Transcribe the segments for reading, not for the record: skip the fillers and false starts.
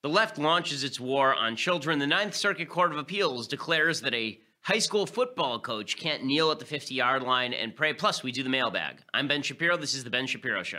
The left launches its war on children. The Ninth Circuit Court of Appeals declares that a high school football coach can't kneel at the 50-yard line and pray. Plus, we do the mailbag. I'm Ben Shapiro. This is The Ben Shapiro Show.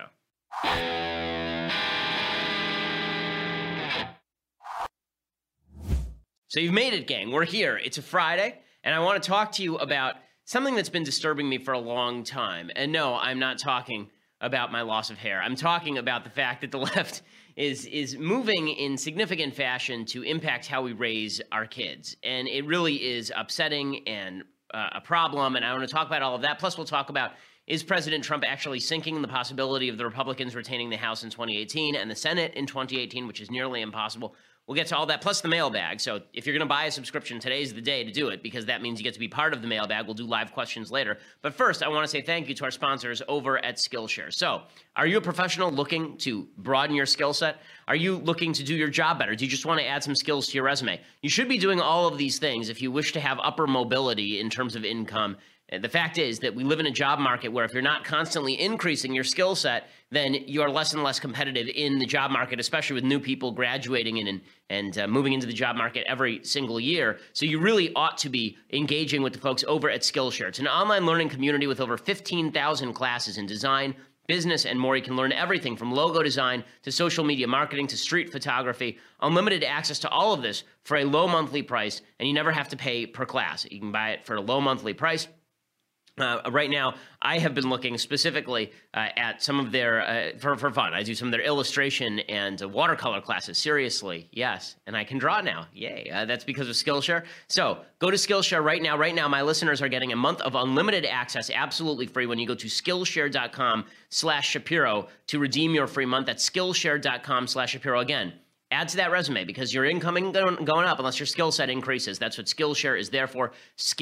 So you've made it, gang. We're here. It's a Friday, and I want to talk to you about something that's been disturbing me for a long time. And no, I'm not talking about my loss of hair. I'm talking about the fact that the left is moving in significant fashion to impact how we raise our kids. And it really is upsetting and a problem, and I want to talk about all of that. Plus, we'll talk about, is President Trump actually sinking the possibility of the Republicans retaining the House in 2018 and the Senate in 2018, which is nearly impossible. We'll get to all that, plus the mailbag. So if you're going to buy a subscription, today's the day to do it, because that means you get to be part of the mailbag. We'll do live questions later. But first, I want to say thank you to our sponsors over at Skillshare. So are you a professional looking to broaden your skill set? Are you looking to do your job better? Do you just want to add some skills to your resume? You should be doing all of these things if you wish to have upper mobility in terms of income. And the fact is that we live in a job market where if you're not constantly increasing your skill set, then you are less and less competitive in the job market, especially with new people graduating in and moving into the job market every single year. So you really ought to be engaging with the folks over at Skillshare. It's an online learning community with over 15,000 classes in design, business, and more. You can learn everything from logo design to social media marketing to street photography. Unlimited access to all of this for a low monthly price, and you never have to pay per class. You can buy it for a low monthly price. Right now, I have been looking specifically at some of their, for fun, I do some of their illustration and watercolor classes. Seriously, yes. And I can draw now. Yay. That's because of Skillshare. So go to Skillshare right now. Right now, my listeners are getting a month of unlimited access, absolutely free, when you go to Skillshare.com/Shapiro to redeem your free month. That's Skillshare.com/Shapiro. Again, add to that resume because your income isn't going up unless your skill set increases. That's what Skillshare is there for.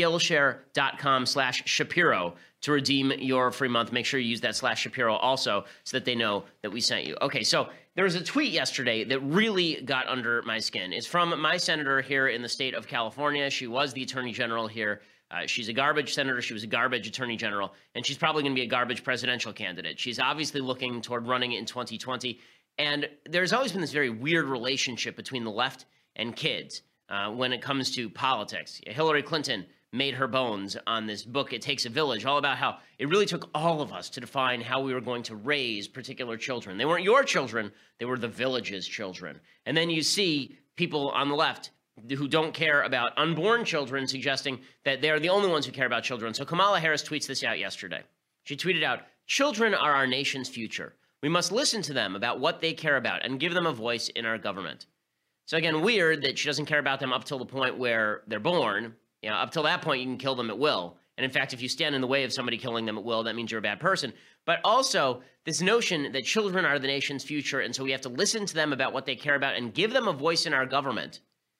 Skillshare.com/Shapiro to redeem your free month. Make sure you use that /Shapiro also so that they know that we sent you. Okay, so there was a tweet yesterday that really got under my skin. It's from my senator here in the state of California. She was the attorney general here. She's a garbage senator. She was a garbage attorney general, and she's probably going to be a garbage presidential candidate. She's obviously looking toward running in 2020. And there's always been this very weird relationship between the left and kids when it comes to politics. Hillary Clinton made her bones on this book, It Takes a Village, all about how it really took all of us to define how we were going to raise particular children. They weren't your children, they were the village's children. And then you see people on the left who don't care about unborn children suggesting that they're the only ones who care about children. So Kamala Harris tweets this out yesterday. She tweeted out, "Children are our nation's future. We must listen to them about what they care about and give them a voice in our government." So again, weird that she doesn't care about them up till the point where they're born. You know, up till that point, you can kill them at will. And in fact, if you stand in the way of somebody killing them at will, that means you're a bad person. But also this notion that children are the nation's future, and so we have to listen to them about what they care about and give them a voice in our government.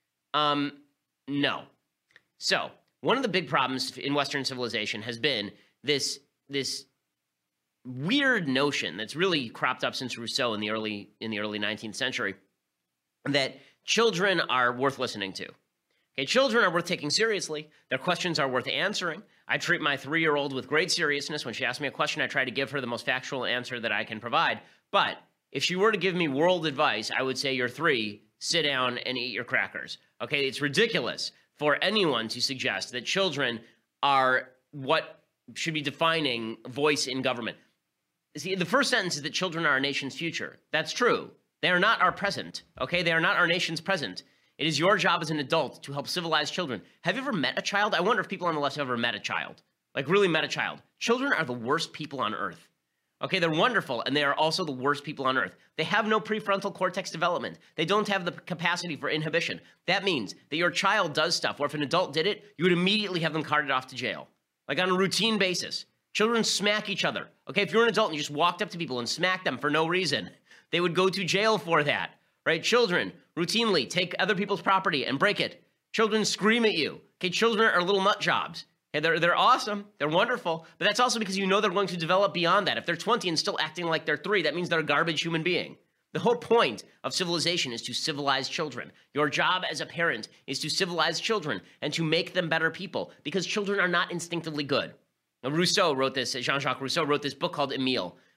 No. So one of the big problems in Western civilization has been this weird notion that's really cropped up since Rousseau in the early 19th century that children are worth listening to. Okay, children are worth taking seriously. Their questions are worth answering. I treat my 3-year-old with great seriousness. When she asks me a question, I try to give her the most factual answer that I can provide. But if she were to give me world advice, I would say, "You're 3, sit down and eat your crackers." Okay, it's ridiculous for anyone to suggest that children are what should be defining voice in government. See, the first sentence is that children are our nation's future. That's true. They are not our present, okay? They are not our nation's present. It is your job as an adult to help civilize children. Have you ever met a child? I wonder if people on the left have ever met a child, like really met a child. Children are the worst people on earth, okay? They're wonderful, and they are also the worst people on earth. They have no prefrontal cortex development. They don't have the capacity for inhibition. That means that your child does stuff where if an adult did it, you would immediately have them carted off to jail, like on a routine basis. Children smack each other. Okay, if you're an adult and you just walked up to people and smacked them for no reason, they would go to jail for that, right? Children routinely take other people's property and break it. Children scream at you. Okay, children are little nut jobs. Okay, they're awesome. They're wonderful. But that's also because you know they're going to develop beyond that. If they're 20 and still acting like they're 3, that means they're a garbage human being. The whole point of civilization is to civilize children. Your job as a parent is to civilize children and to make them better people because children are not instinctively good. Rousseau wrote this, Jean-Jacques Rousseau wrote this book called Emile.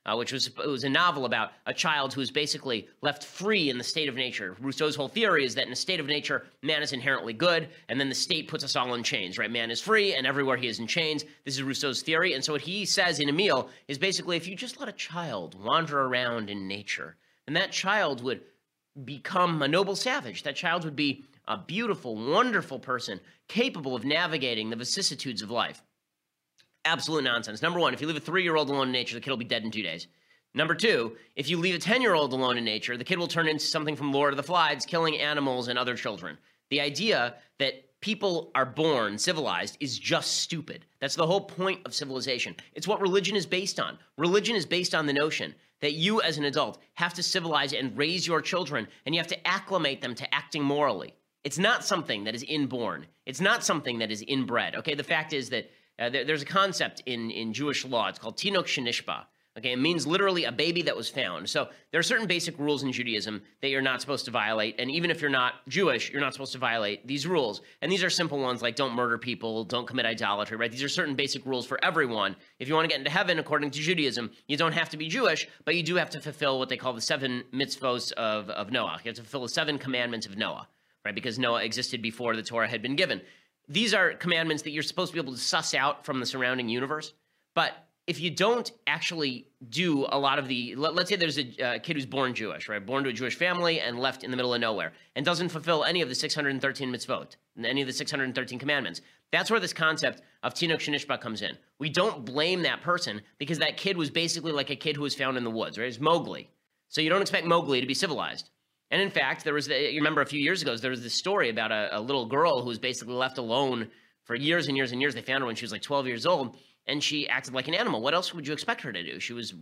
which was a novel about a child who is basically left free in the state of nature. Rousseau's whole theory is that in a state of nature, man is inherently good, and then the state puts us all in chains, right? Man is free, and everywhere he is in chains. This is Rousseau's theory, and so what he says in Emile is basically if you just let a child wander around in nature, then that child would become a noble savage. That child would be a beautiful, wonderful person, capable of navigating the vicissitudes of life. Absolute nonsense. Number one, if you leave a 3-year-old alone in nature, the kid will be dead in 2 days. Number two, if you leave a 10-year-old alone in nature, the kid will turn into something from Lord of the Flies, killing animals and other children. The idea that people are born civilized is just stupid. That's the whole point of civilization. It's what religion is based on. Religion is based on the notion that you as an adult have to civilize and raise your children, and you have to acclimate them to acting morally. It's not something that is inborn. It's not something that is inbred. Okay, the fact is that there's a concept in Jewish law. It's called tinok shenishba. Okay, it means literally a baby that was found. So there are certain basic rules in Judaism that you're not supposed to violate. And even if you're not Jewish, you're not supposed to violate these rules. And these are simple ones like don't murder people, don't commit idolatry, right? These are certain basic rules for everyone. If you want to get into heaven, according to Judaism, you don't have to be Jewish, but you do have to fulfill what they call the 7 mitzvos of Noah. You have to fulfill the 7 commandments of Noah, right? Because Noah existed before the Torah had been given. These are commandments that you're supposed to be able to suss out from the surrounding universe. But if you don't actually do a lot of the, let's say there's a kid who's born Jewish, right? Born to a Jewish family and left in the middle of nowhere and doesn't fulfill any of the 613 mitzvot, any of the 613 commandments. That's where this concept of tinok shenishba comes in. We don't blame that person because that kid was basically like a kid who was found in the woods, right? It's Mowgli. So you don't expect Mowgli to be civilized. And in fact, you remember a few years ago, there was this story about a little girl who was basically left alone for years and years and years. They found her when she was like 12 years old. And she acted like an animal. What else would you expect her to do? She was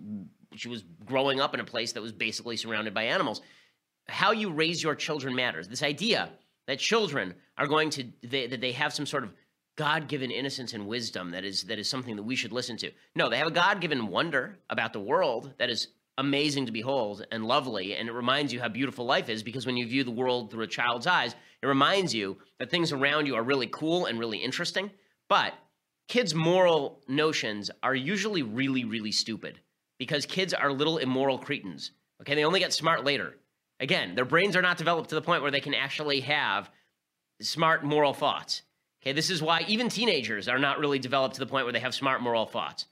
growing up in a place that was basically surrounded by animals. How you raise your children matters. This idea that children are going to that they have some sort of God-given innocence and wisdom that is something that we should listen to. No, they have a God-given wonder about the world that is amazing to behold and lovely, and it reminds you how beautiful life is because when you view the world through a child's eyes, it reminds you that things around you are really cool and really interesting, but kids' moral notions are usually really, really stupid because kids are little immoral cretins. Okay, they only get smart later. Again, their brains are not developed to the point where they can actually have smart moral thoughts. Okay, this is why even teenagers are not really developed to the point where they have smart moral thoughts.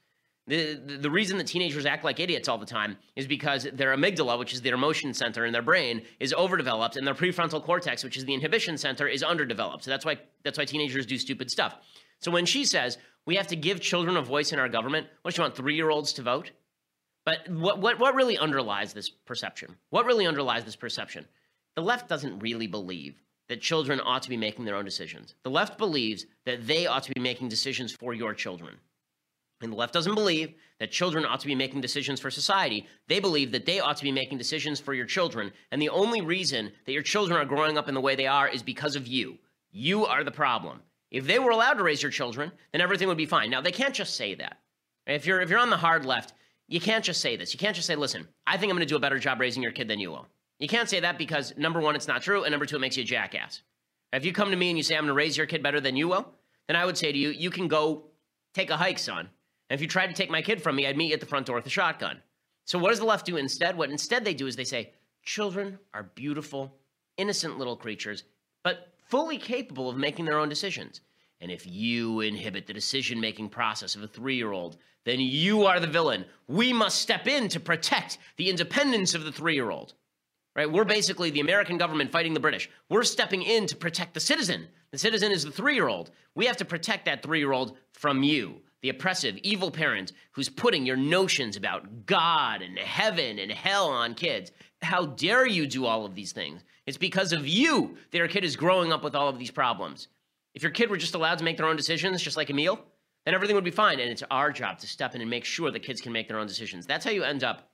The reason that teenagers act like idiots all the time is because their amygdala, which is their emotion center in their brain, is overdeveloped, and their prefrontal cortex, which is the inhibition center, is underdeveloped. So that's why teenagers do stupid stuff. So when she says we have to give children a voice in our government, what does she want, 3-year-olds to vote? But what really underlies this perception? What really underlies this perception? The left doesn't really believe that children ought to be making their own decisions. The left believes that they ought to be making decisions for your children. And the left doesn't believe that children ought to be making decisions for society. They believe that they ought to be making decisions for your children. And the only reason that your children are growing up in the way they are is because of you. You are the problem. If they were allowed to raise your children, then everything would be fine. Now, they can't just say that. If you're on the hard left, you can't just say this. You can't just say, listen, I think I'm going to do a better job raising your kid than you will. You can't say that because, number one, it's not true, and number two, it makes you a jackass. If you come to me and you say, I'm going to raise your kid better than you will, then I would say to you, you can go take a hike, son. And if you tried to take my kid from me, I'd meet you at the front door with a shotgun. So what does the left do instead? What instead they do is they say, children are beautiful, innocent little creatures, but fully capable of making their own decisions. And if you inhibit the decision-making process of a 3-year-old, then you are the villain. We must step in to protect the independence of the 3-year-old. Right? We're basically the American government fighting the British. We're stepping in to protect the citizen. The citizen is the 3-year-old. We have to protect that 3-year-old from you, the oppressive, evil parent who's putting your notions about God and heaven and hell on kids. How dare you do all of these things? It's because of you that your kid is growing up with all of these problems. If your kid were just allowed to make their own decisions, just like Emile, then everything would be fine. And it's our job to step in and make sure that kids can make their own decisions. That's how you end up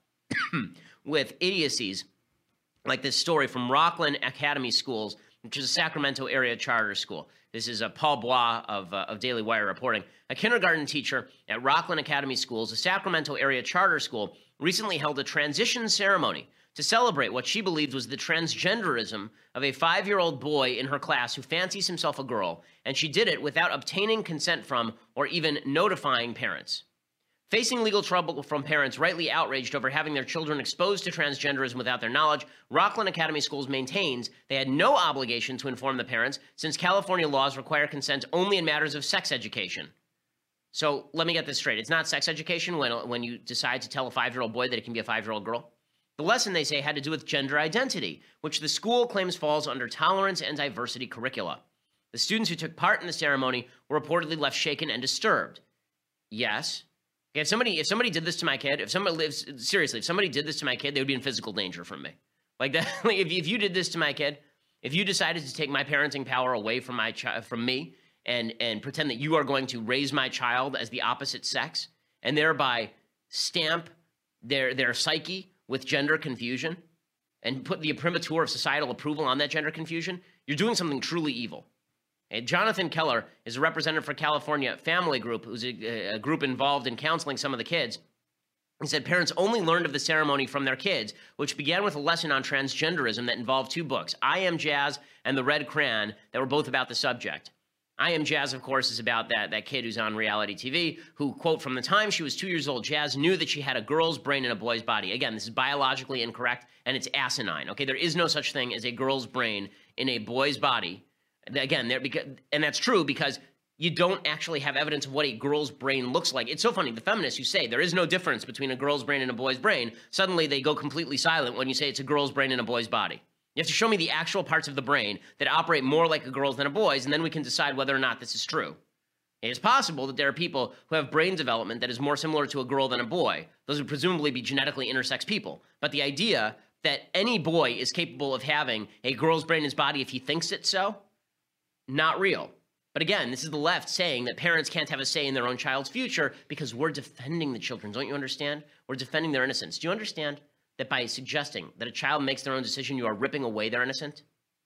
with idiocies like this story from Rockland Academy Schools, which is a Sacramento area charter school. This is Paul Bois of Daily Wire reporting. A kindergarten teacher at Rockland Academy Schools, a Sacramento area charter school, recently held a transition ceremony to celebrate what she believed was the transgenderism of a 5-year-old boy in her class who fancies himself a girl, and she did it without obtaining consent from or even notifying parents. Facing legal trouble from parents rightly outraged over having their children exposed to transgenderism without their knowledge, Rockland Academy Schools maintains they had no obligation to inform the parents since California laws require consent only in matters of sex education. So let me get this straight. It's not sex education when you decide to tell a 5-year-old boy that it can be a 5-year-old girl. The lesson, they say, had to do with gender identity, which the school claims falls under tolerance and diversity curricula. The students who took part in the ceremony were reportedly left shaken and disturbed. Yes. If somebody did this to my kid, if somebody did this to my kid, they would be in physical danger from me. Like that. Like if you did this to my kid, if you decided to take my parenting power away from from me and pretend that you are going to raise my child as the opposite sex and thereby stamp their psyche with gender confusion and put the imprimatur of societal approval on that gender confusion, you're doing something truly evil. And Jonathan Keller is a representative for California Family Group, who's a group involved in counseling some of the kids. He said parents only learned of the ceremony from their kids, which began with a lesson on transgenderism that involved 2 books, I Am Jazz and The Red Crayon, that were both about the subject. I Am Jazz, of course, is about that kid who's on reality TV who, quote, from the time she was 2 years old, Jazz knew that she had a girl's brain and a boy's body. Again, this is biologically incorrect, and it's asinine, okay? There is no such thing as a girl's brain in a boy's body. Again, and that's true because you don't actually have evidence of what a girl's brain looks like. It's so funny. The feminists who say there is no difference between a girl's brain and a boy's brain, suddenly they go completely silent when you say it's a girl's brain and a boy's body. You have to show me the actual parts of the brain that operate more like a girl's than a boy's, and then we can decide whether or not this is true. It is possible that there are people who have brain development that is more similar to a girl than a boy. Those would presumably be genetically intersex people. But the idea that any boy is capable of having a girl's brain in his body if he thinks it so, not real. But again, this is the left saying that parents can't have a say in their own child's future because we're defending the children. Don't you understand? We're defending their innocence. Do you understand that by suggesting that a child makes their own decision, you are ripping away their innocence?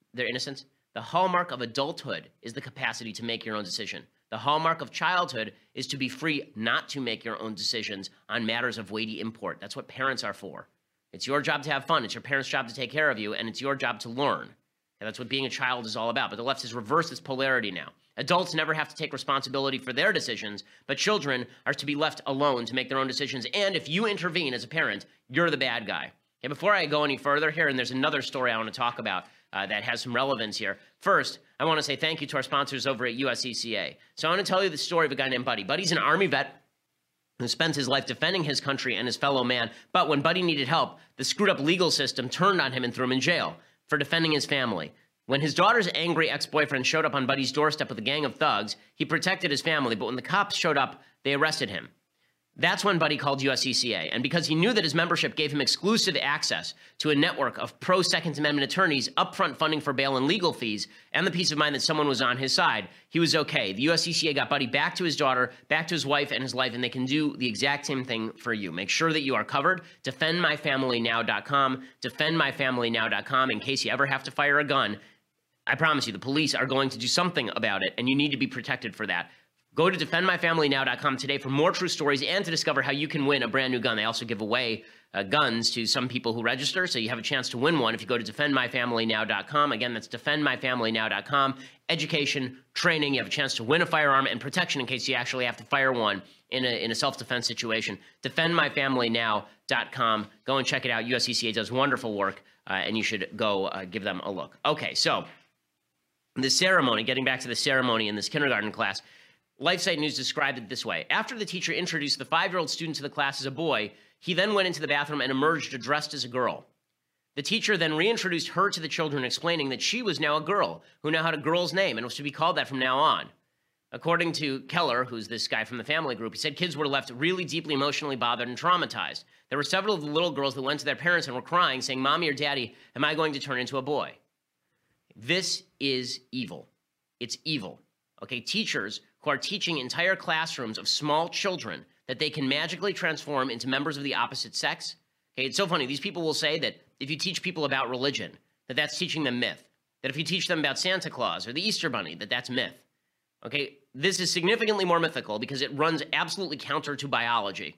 The hallmark of adulthood is the capacity to make your own decision. The hallmark of childhood is to be free not to make your own decisions on matters of weighty import. That's what parents are for. It's your job to have fun. It's your parents' job to take care of you, and it's your job to learn. And that's what being a child is all about. But the left has reversed its polarity now. Adults never have to take responsibility for their decisions, but children are to be left alone to make their own decisions. And if you intervene as a parent, you're the bad guy. Okay, before I go any further here, and there's another story I want to talk about that has some relevance here. First, I want to say thank you to our sponsors over at USCCA. So I want to tell you the story of a guy named Buddy. Buddy's an Army vet who spent his life defending his country and his fellow man. But when Buddy needed help, the screwed up legal system turned on him and threw him in jail for defending his family. When his daughter's angry ex-boyfriend showed up on Buddy's doorstep with a gang of thugs, he protected his family, but when the cops showed up, they arrested him. That's when Buddy called USCCA, and because he knew that his membership gave him exclusive access to a network of pro-Second Amendment attorneys, upfront funding for bail and legal fees, and the peace of mind that someone was on his side, he was okay. The USCCA got Buddy back to his daughter, back to his wife and his life, and they can do the exact same thing for you. Make sure that you are covered. DefendMyFamilyNow.com, DefendMyFamilyNow.com, in case you ever have to fire a gun. I promise you, the police are going to do something about it, and you need to be protected for that. Go to DefendMyFamilyNow.com today for more true stories and to discover how you can win a brand new gun. They also give away guns to some people who register, so you have a chance to win one if you go to DefendMyFamilyNow.com. Again, that's DefendMyFamilyNow.com. Education, training, you have a chance to win a firearm, and protection in case you actually have to fire one in a self-defense situation. DefendMyFamilyNow.com. Go and check it out. USCCA does wonderful work, and you should go give them a look. Okay, so the ceremony, getting back to the ceremony in this kindergarten class, LifeSite News described it this way. After the teacher introduced the 5-year-old student to the class as a boy, he then went into the bathroom and emerged dressed as a girl. The teacher then reintroduced her to the children, explaining that she was now a girl who now had a girl's name and was to be called that from now on. According to Keller, who's this guy from the family group, he said kids were left really deeply emotionally bothered and traumatized. There were several of the little girls that went to their parents and were crying, saying, "Mommy or Daddy, am I going to turn into a boy?" This is evil. It's evil. Okay, teachers who are teaching entire classrooms of small children that they can magically transform into members of the opposite sex. Okay, it's so funny. These people will say that if you teach people about religion, that's teaching them myth. That if you teach them about Santa Claus or the Easter Bunny, that's myth. Okay, this is significantly more mythical because it runs absolutely counter to biology.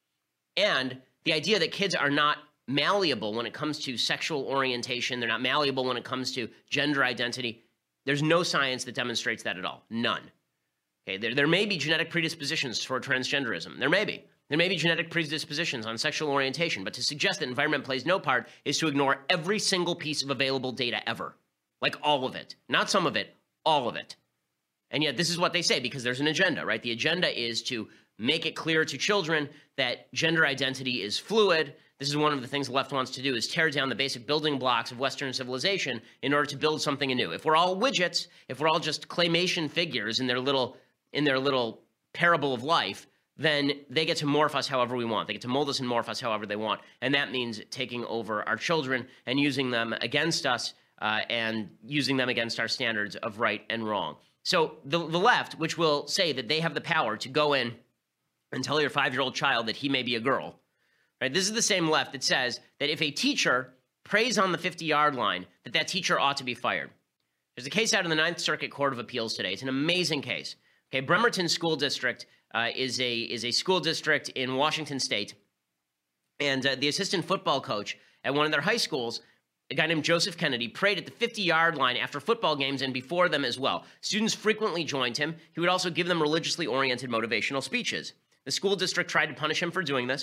And the idea that kids are not malleable when it comes to sexual orientation, they're not malleable when it comes to gender identity, there's no science that demonstrates that at all. None. Okay, there may be genetic predispositions for transgenderism. There may be. There may be genetic predispositions on sexual orientation, but to suggest that environment plays no part is to ignore every single piece of available data ever. Like all of it. Not some of it, all of it. And yet this is what they say because there's an agenda, right? The agenda is to make it clear to children that gender identity is fluid. This is one of the things the left wants to do, is tear down the basic building blocks of Western civilization in order to build something anew. If we're all widgets, if we're all just claymation figures in their little parable of life, then they get to morph us however we want. They get to mold us and morph us however they want. And that means taking over our children and using them against us and using them against our standards of right and wrong. So the left, which will say that they have the power to go in and tell your 5-year-old child that he may be a girl, right? This is the same left that says that if a teacher prays on the 50-yard line, that teacher ought to be fired. There's a case out of the Ninth Circuit Court of Appeals today. It's an amazing case. Okay, Bremerton School District is a school district in Washington State, and the assistant football coach at one of their high schools, a guy named Joseph Kennedy, prayed at the 50-yard line after football games and before them as well. Students frequently joined him. He would also give them religiously oriented motivational speeches. The school district tried to punish him for doing this.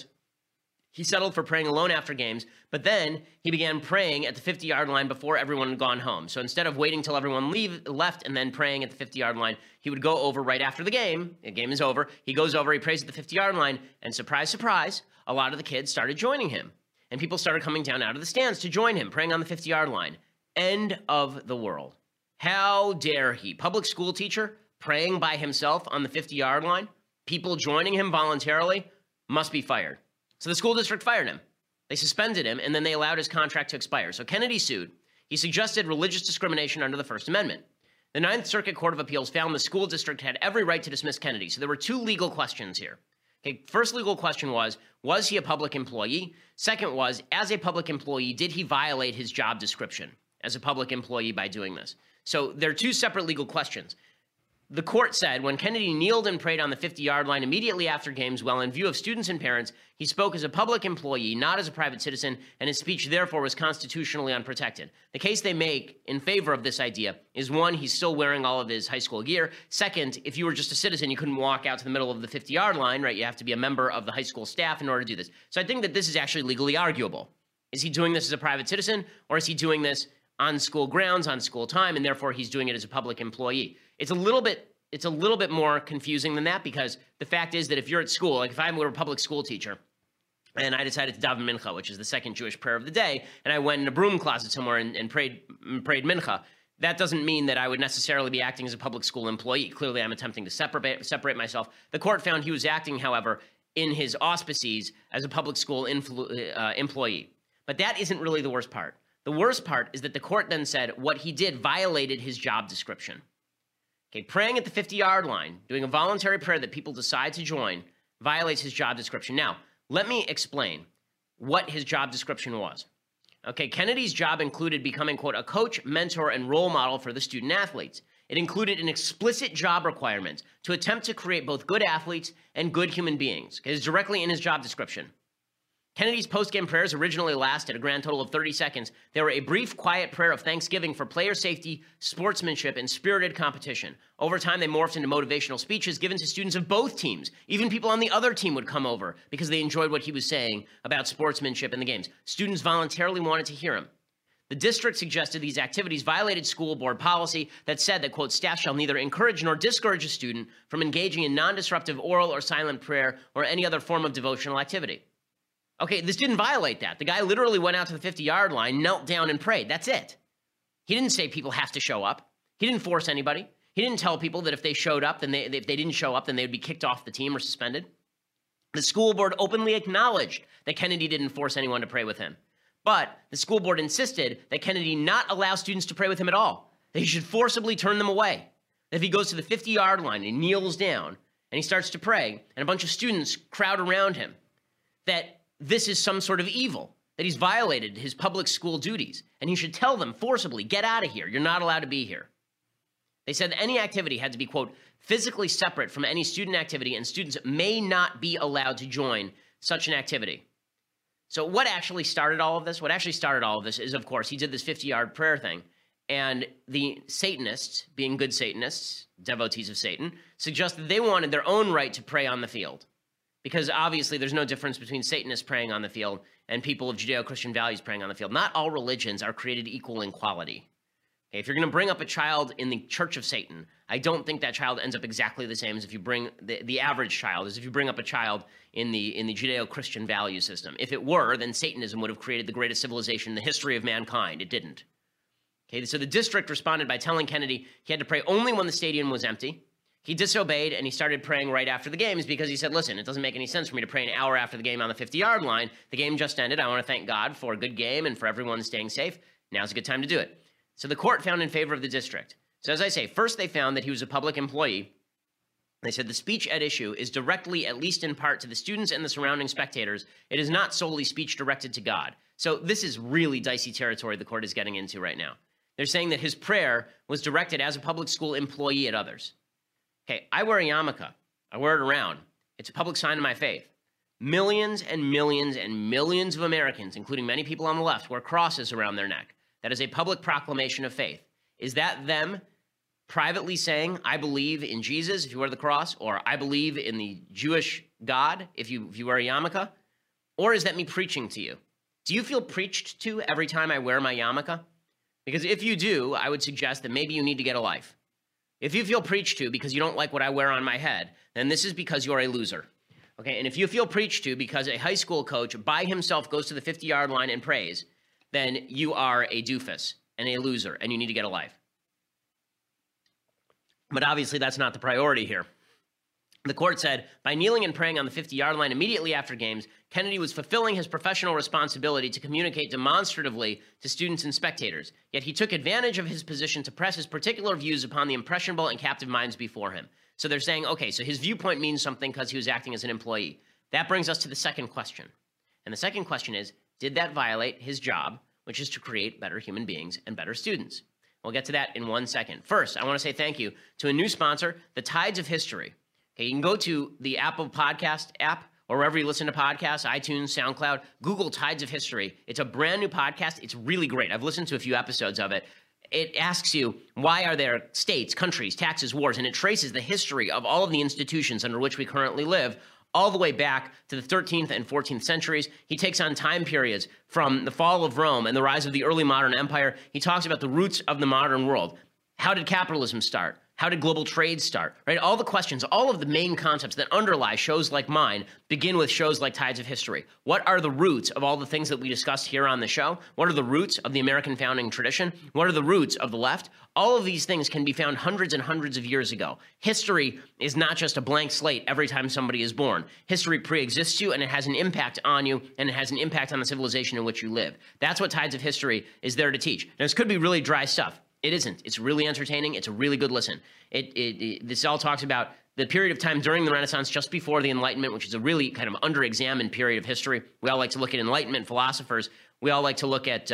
He settled for praying alone after games, but then he began praying at the 50-yard line before everyone had gone home. So instead of waiting till everyone left and then praying at the 50-yard line, he would go over right after the game. The game is over. He goes over, he prays at the 50-yard line, and surprise, surprise, a lot of the kids started joining him. And people started coming down out of the stands to join him, praying on the 50-yard line. End of the world. How dare he? Public school teacher praying by himself on the 50-yard line? People joining him voluntarily must be fired. So the school district fired him. They suspended him, and then they allowed his contract to expire. So Kennedy sued. He suggested religious discrimination under the First Amendment. The Ninth Circuit Court of Appeals found the school district had every right to dismiss Kennedy. So there were two legal questions here. Okay, first legal question was he a public employee? Second was, as a public employee, did he violate his job description as a public employee by doing this? So there are two separate legal questions. The court said when Kennedy kneeled and prayed on the 50-yard line immediately after games, while in view of students and parents, he spoke as a public employee, not as a private citizen, and his speech therefore was constitutionally unprotected. The case they make in favor of this idea is, one, he's still wearing all of his high school gear. Second, if you were just a citizen, you couldn't walk out to the middle of the 50-yard line, right? You have to be a member of the high school staff in order to do this. So I think that this is actually legally arguable. Is he doing this as a private citizen, or is he doing this on school grounds, on school time, and therefore he's doing it as a public employee? It's a little bit more confusing than that, because the fact is that if you're at school, like if I were a public school teacher and I decided to daven mincha, which is the second Jewish prayer of the day, and I went in a broom closet somewhere and prayed mincha, that doesn't mean that I would necessarily be acting as a public school employee. Clearly, I'm attempting to separate myself. The court found he was acting, however, in his auspices as a public school employee. But that isn't really the worst part. The worst part is that the court then said what he did violated his job description. Okay, praying at the 50-yard line, doing a voluntary prayer that people decide to join, violates his job description. Now, let me explain what his job description was. Okay, Kennedy's job included becoming, quote, a coach, mentor, and role model for the student athletes. It included an explicit job requirement to attempt to create both good athletes and good human beings. Okay, it's directly in his job description. Kennedy's post-game prayers originally lasted a grand total of 30 seconds. They were a brief, quiet prayer of thanksgiving for player safety, sportsmanship, and spirited competition. Over time, they morphed into motivational speeches given to students of both teams. Even people on the other team would come over because they enjoyed what he was saying about sportsmanship in the games. Students voluntarily wanted to hear him. The district suggested these activities violated school board policy that said that, quote, staff shall neither encourage nor discourage a student from engaging in non-disruptive oral or silent prayer or any other form of devotional activity. Okay, this didn't violate that. The guy literally went out to the 50-yard line, knelt down, and prayed. That's it. He didn't say people have to show up. He didn't force anybody. He didn't tell people that if they showed up, then if they didn't show up, then they would be kicked off the team or suspended. The school board openly acknowledged that Kennedy didn't force anyone to pray with him. But the school board insisted that Kennedy not allow students to pray with him at all, that he should forcibly turn them away. That if he goes to the 50-yard line and kneels down and he starts to pray and a bunch of students crowd around him, that this is some sort of evil, that he's violated his public school duties, and he should tell them forcibly, get out of here, you're not allowed to be here. They said any activity had to be, quote, physically separate from any student activity, and students may not be allowed to join such an activity. So what actually started all of this? What actually started all of this is, of course, he did this 50-yard prayer thing, and the Satanists, being good Satanists, devotees of Satan, suggested they wanted their own right to pray on the field, because obviously there's no difference between Satanists praying on the field and people of Judeo-Christian values praying on the field. Not all religions are created equal in quality. Okay, if you're going to bring up a child in the Church of Satan, I don't think that child ends up exactly the same as if you bring the average child, as if you bring up a child in the Judeo-Christian value system. If it were, then Satanism would have created the greatest civilization in the history of mankind. It didn't. Okay, so the district responded by telling Kennedy he had to pray only when the stadium was empty. He disobeyed, and he started praying right after the games because he said, listen, it doesn't make any sense for me to pray an hour after the game on the 50-yard line. The game just ended. I want to thank God for a good game and for everyone staying safe. Now's a good time to do it. So the court found in favor of the district. So as I say, first they found that he was a public employee. They said the speech at issue is directly, at least in part, to the students and the surrounding spectators. It is not solely speech directed to God. So this is really dicey territory the court is getting into right now. They're saying that his prayer was directed as a public school employee at others. Okay, I wear a yarmulke. I wear it around. It's a public sign of my faith. Millions and millions and millions of Americans, including many people on the left, wear crosses around their neck. That is a public proclamation of faith. Is that them privately saying, I believe in Jesus if you wear the cross, or I believe in the Jewish God if you wear a yarmulke? Or is that me preaching to you? Do you feel preached to every time I wear my yarmulke? Because if you do, I would suggest that maybe you need to get a life. If you feel preached to because you don't like what I wear on my head, then this is because you're a loser. Okay, and if you feel preached to because a high school coach by himself goes to the 50-yard line and prays, then you are a doofus and a loser, and you need to get a life. But obviously, that's not the priority here. The court said, by kneeling and praying on the 50-yard line immediately after games, Kennedy was fulfilling his professional responsibility to communicate demonstratively to students and spectators. Yet he took advantage of his position to press his particular views upon the impressionable and captive minds before him. So they're saying, okay, so his viewpoint means something because he was acting as an employee. That brings us to the second question. And the second question is, did that violate his job, which is to create better human beings and better students? We'll get to that in 1 second. First, I want to say thank you to a new sponsor, The Tides of History. Okay, you can go to the Apple Podcast app or wherever you listen to podcasts, iTunes, SoundCloud, Google Tides of History. It's a brand new podcast. It's really great. I've listened to a few episodes of it. It asks you, why are there states, countries, taxes, wars? And it traces the history of all of the institutions under which we currently live, all the way back to the 13th and 14th centuries. He takes on time periods from the fall of Rome and the rise of the early modern empire. He talks about the roots of the modern world. How did capitalism start? How did global trade start? Right? All the questions, all of the main concepts that underlie shows like mine begin with shows like Tides of History. What are the roots of all the things that we discussed here on the show? What are the roots of the American founding tradition? What are the roots of the left? All of these things can be found hundreds and hundreds of years ago. History is not just a blank slate every time somebody is born. History pre-exists you, and it has an impact on you, and it has an impact on the civilization in which you live. That's what Tides of History is there to teach. Now, this could be really dry stuff. It isn't. It's really entertaining. It's a really good listen. This all talks about the period of time during the Renaissance, just before the Enlightenment, which is a really kind of under-examined period of history. We all like to look at Enlightenment philosophers. We all like to look at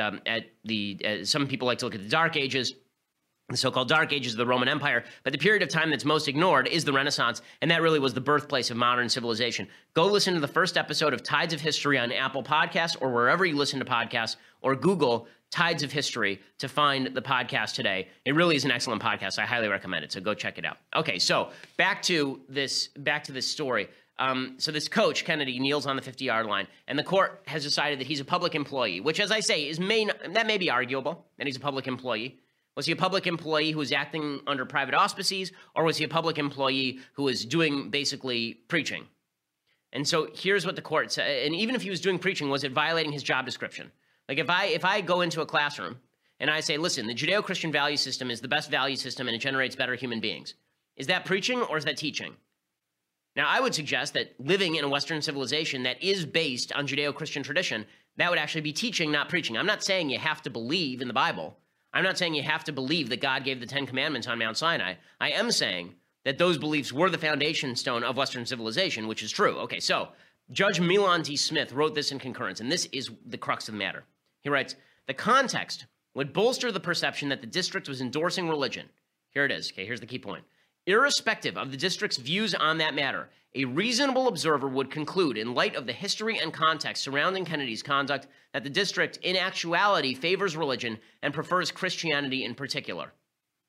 some people like to look at the Dark Ages, the so-called Dark Ages of the Roman Empire. But the period of time that's most ignored is the Renaissance, and that really was the birthplace of modern civilization. Go listen to the first episode of Tides of History on Apple Podcasts or wherever you listen to podcasts, or Google Tides of History to find the podcast today. It really is an excellent podcast. I highly recommend it, so go check it out. Okay, so back to this story. So this coach, Kennedy, kneels on the 50-yard line, and the court has decided that he's a public employee, which, as I say, that may be arguable, that he's a public employee. Was he a public employee who was acting under private auspices, or was he a public employee who was doing basically preaching? And so here's what the court said. And even if he was doing preaching, was it violating his job description? Like if I go into a classroom and I say, listen, the Judeo-Christian value system is the best value system and it generates better human beings. Is that preaching or is that teaching? Now, I would suggest that living in a Western civilization that is based on Judeo-Christian tradition, that would actually be teaching, not preaching. I'm not saying you have to believe in the Bible. I'm not saying you have to believe that God gave the 10 Commandments on Mount Sinai. I am saying that those beliefs were the foundation stone of Western civilization, which is true. Okay, so Judge Milan T. Smith wrote this in concurrence, and this is the crux of the matter. He writes, the context would bolster the perception that the district was endorsing religion. Here it is. Okay, here's the key point. Irrespective of the district's views on that matter, a reasonable observer would conclude, in light of the history and context surrounding Kennedy's conduct, that the district in actuality favors religion and prefers Christianity in particular.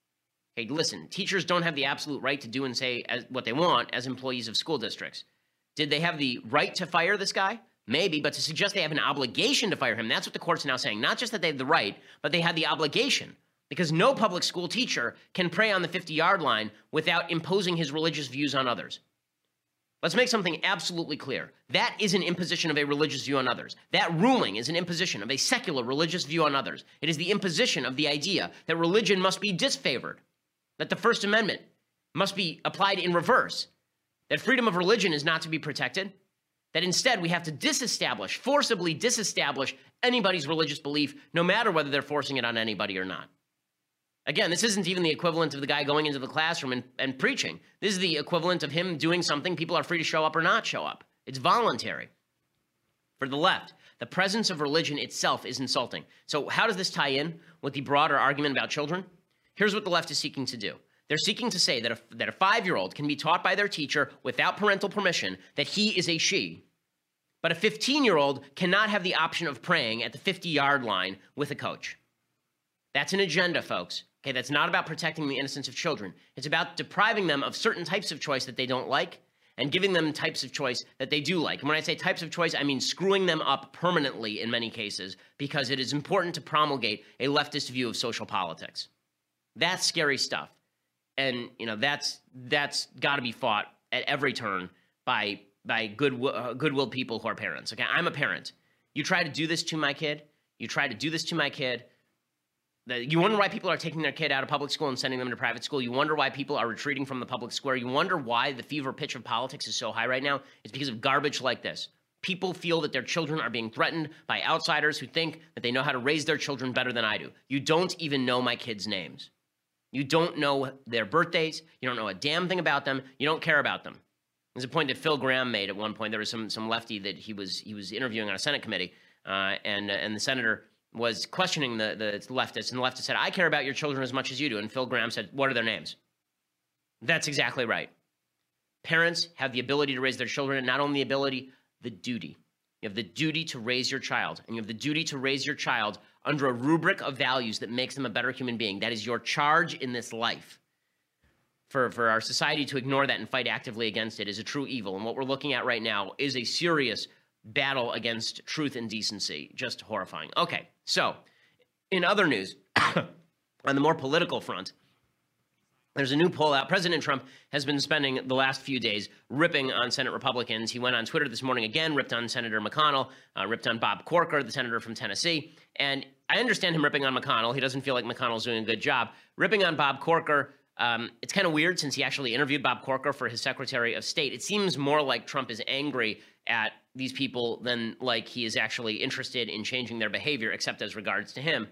Okay, listen, teachers don't have the absolute right to do and say what they want as employees of school districts. Did they have the right to fire this guy? Maybe, but to suggest they have an obligation to fire him, that's what the court's now saying. Not just that they have the right, but they have the obligation. Because no public school teacher can pray on the 50-yard line without imposing his religious views on others. Let's make something absolutely clear. That is an imposition of a religious view on others. That ruling is an imposition of a secular religious view on others. It is the imposition of the idea that religion must be disfavored, that the First Amendment must be applied in reverse, that freedom of religion is not to be protected, that instead we have to forcibly disestablish anybody's religious belief, no matter whether they're forcing it on anybody or not. Again, this isn't even the equivalent of the guy going into the classroom and preaching. This is the equivalent of him doing something people are free to show up or not show up. It's voluntary. For the left, the presence of religion itself is insulting. So how does this tie in with the broader argument about children? Here's what the left is seeking to do. They're seeking to say that a 5-year-old can be taught by their teacher without parental permission that he is a she, but a 15-year-old cannot have the option of praying at the 50-yard line with a coach. That's an agenda, folks. Okay, that's not about protecting the innocence of children. It's about depriving them of certain types of choice that they don't like and giving them types of choice that they do like. And when I say types of choice, I mean screwing them up permanently in many cases because it is important to promulgate a leftist view of social politics. That's scary stuff. And, that's got to be fought at every turn by goodwill people who are parents. Okay, I'm a parent. You try to do this to my kid. You wonder why people are taking their kid out of public school and sending them to private school. You wonder why people are retreating from the public square. You wonder why the fever pitch of politics is so high right now. It's because of garbage like this. People feel that their children are being threatened by outsiders who think that they know how to raise their children better than I do. You don't even know my kids' names. You don't know their birthdays. You don't know a damn thing about them. You don't care about them. There's a point that Phil Gramm made at one point. There was some lefty that he was interviewing on a Senate committee, and the senator was questioning the leftists, and the leftist said, I care about your children as much as you do. And Phil Gramm said, what are their names? That's exactly right. Parents have the ability to raise their children, and not only the ability, the duty. You have the duty to raise your child, and you have the duty to raise your child under a rubric of values that makes them a better human being. That is your charge in this life. For our society to ignore that and fight actively against it is a true evil. And what we're looking at right now is a serious battle against truth and decency. Just horrifying. Okay, so in other news, on the more political front, there's a new poll out. President Trump has been spending the last few days ripping on Senate Republicans. He went on Twitter this morning again, ripped on Senator McConnell, ripped on Bob Corker, the senator from Tennessee. And I understand him ripping on McConnell. He doesn't feel like McConnell's doing a good job. Ripping on Bob Corker, it's kind of weird since he actually interviewed Bob Corker for his Secretary of State. It seems more like Trump is angry at these people than like he is actually interested in changing their behavior, except as regards to him.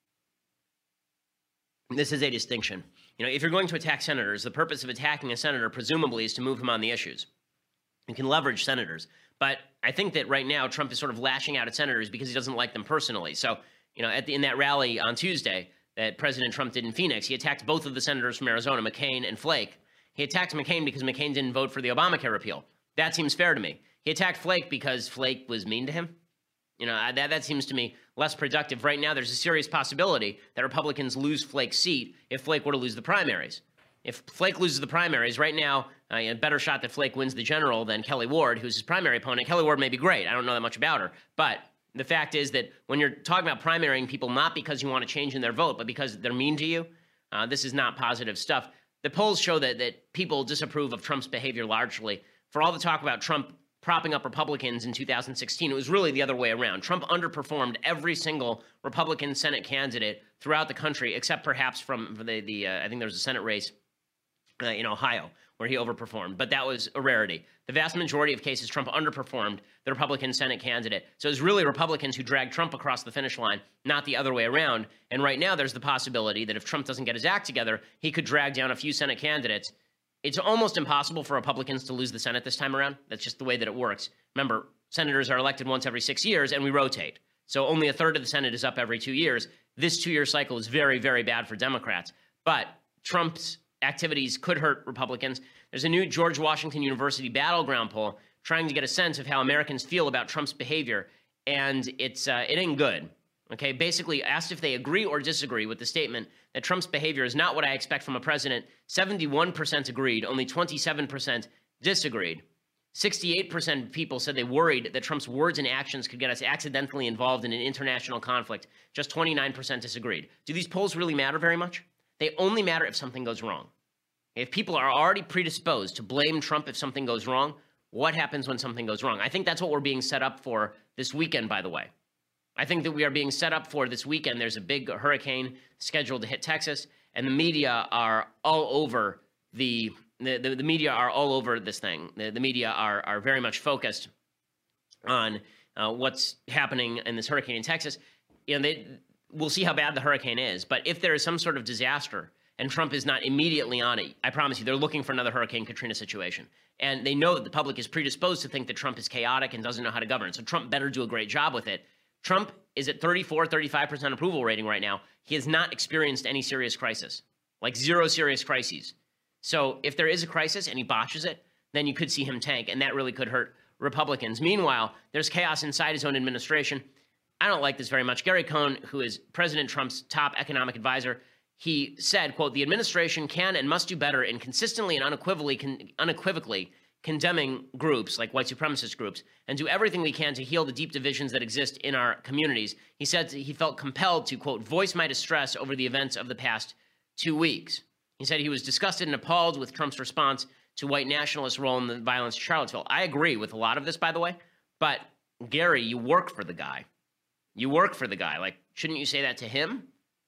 This is a distinction. If you're going to attack senators, the purpose of attacking a senator presumably is to move him on the issues. You can leverage senators. But I think that right now Trump is sort of lashing out at senators because he doesn't like them personally. So, in that rally on Tuesday that President Trump did in Phoenix, he attacked both of the senators from Arizona, McCain and Flake. He attacked McCain because McCain didn't vote for the Obamacare repeal. That seems fair to me. He attacked Flake because Flake was mean to him. That seems to me less productive. Right now, there's a serious possibility that Republicans lose Flake's seat if Flake were to lose the primaries. If Flake loses the primaries, right now, a better shot that Flake wins the general than Kelly Ward, who's his primary opponent. Kelly Ward may be great. I don't know that much about her. But the fact is that when you're talking about primarying people, not because you want to change in their vote, but because they're mean to you, this is not positive stuff. The polls show that people disapprove of Trump's behavior largely. For all the talk about Trump propping up Republicans in 2016, it was really the other way around. Trump underperformed every single Republican Senate candidate throughout the country, except perhaps from the I think there was a Senate race in Ohio where he overperformed, but that was a rarity. The vast majority of cases, Trump underperformed the Republican Senate candidate. So it was really Republicans who dragged Trump across the finish line, not the other way around. And right now there's the possibility that if Trump doesn't get his act together, he could drag down a few Senate candidates. It's almost impossible for Republicans to lose the Senate this time around. That's just the way that it works. Remember, senators are elected once every 6 years, and we rotate. So only a third of the Senate is up every 2 years. This 2-year cycle is very, very bad for Democrats. But Trump's activities could hurt Republicans. There's a new George Washington University battleground poll trying to get a sense of how Americans feel about Trump's behavior, and it ain't good. Okay, basically asked if they agree or disagree with the statement that Trump's behavior is not what I expect from a president. 71% agreed, only 27% disagreed. 68% of people said they worried that Trump's words and actions could get us accidentally involved in an international conflict. Just 29% disagreed. Do these polls really matter very much? They only matter if something goes wrong. If people are already predisposed to blame Trump if something goes wrong, what happens when something goes wrong? I think that's what we're being set up for this weekend, by the way. I think that we are being set up for this weekend. There's a big hurricane scheduled to hit Texas, and the media are all over the media are all over this thing. The media are very much focused on what's happening in this hurricane in Texas. We'll see how bad the hurricane is, but if there is some sort of disaster and Trump is not immediately on it, I promise you, they're looking for another Hurricane Katrina situation. And they know that the public is predisposed to think that Trump is chaotic and doesn't know how to govern. So Trump better do a great job with it. Trump is at 35% approval rating right now. He has not experienced any serious crisis, like zero serious crises. So if there is a crisis and he botches it, then you could see him tank, and that really could hurt Republicans. Meanwhile, there's chaos inside his own administration. I don't like this very much. Gary Cohn, who is President Trump's top economic advisor, he said, quote, "The administration can and must do better in consistently and unequivocally condemning groups like white supremacist groups and do everything we can to heal the deep divisions that exist in our communities." He said he felt compelled to, quote, "voice my distress over the events of the past 2 weeks." He said he was disgusted and appalled with Trump's response to white nationalists' role in the violence in Charlottesville. I agree with a lot of this, by the way, but Gary, you work for the guy. You work for the guy. Like, shouldn't you say that to him?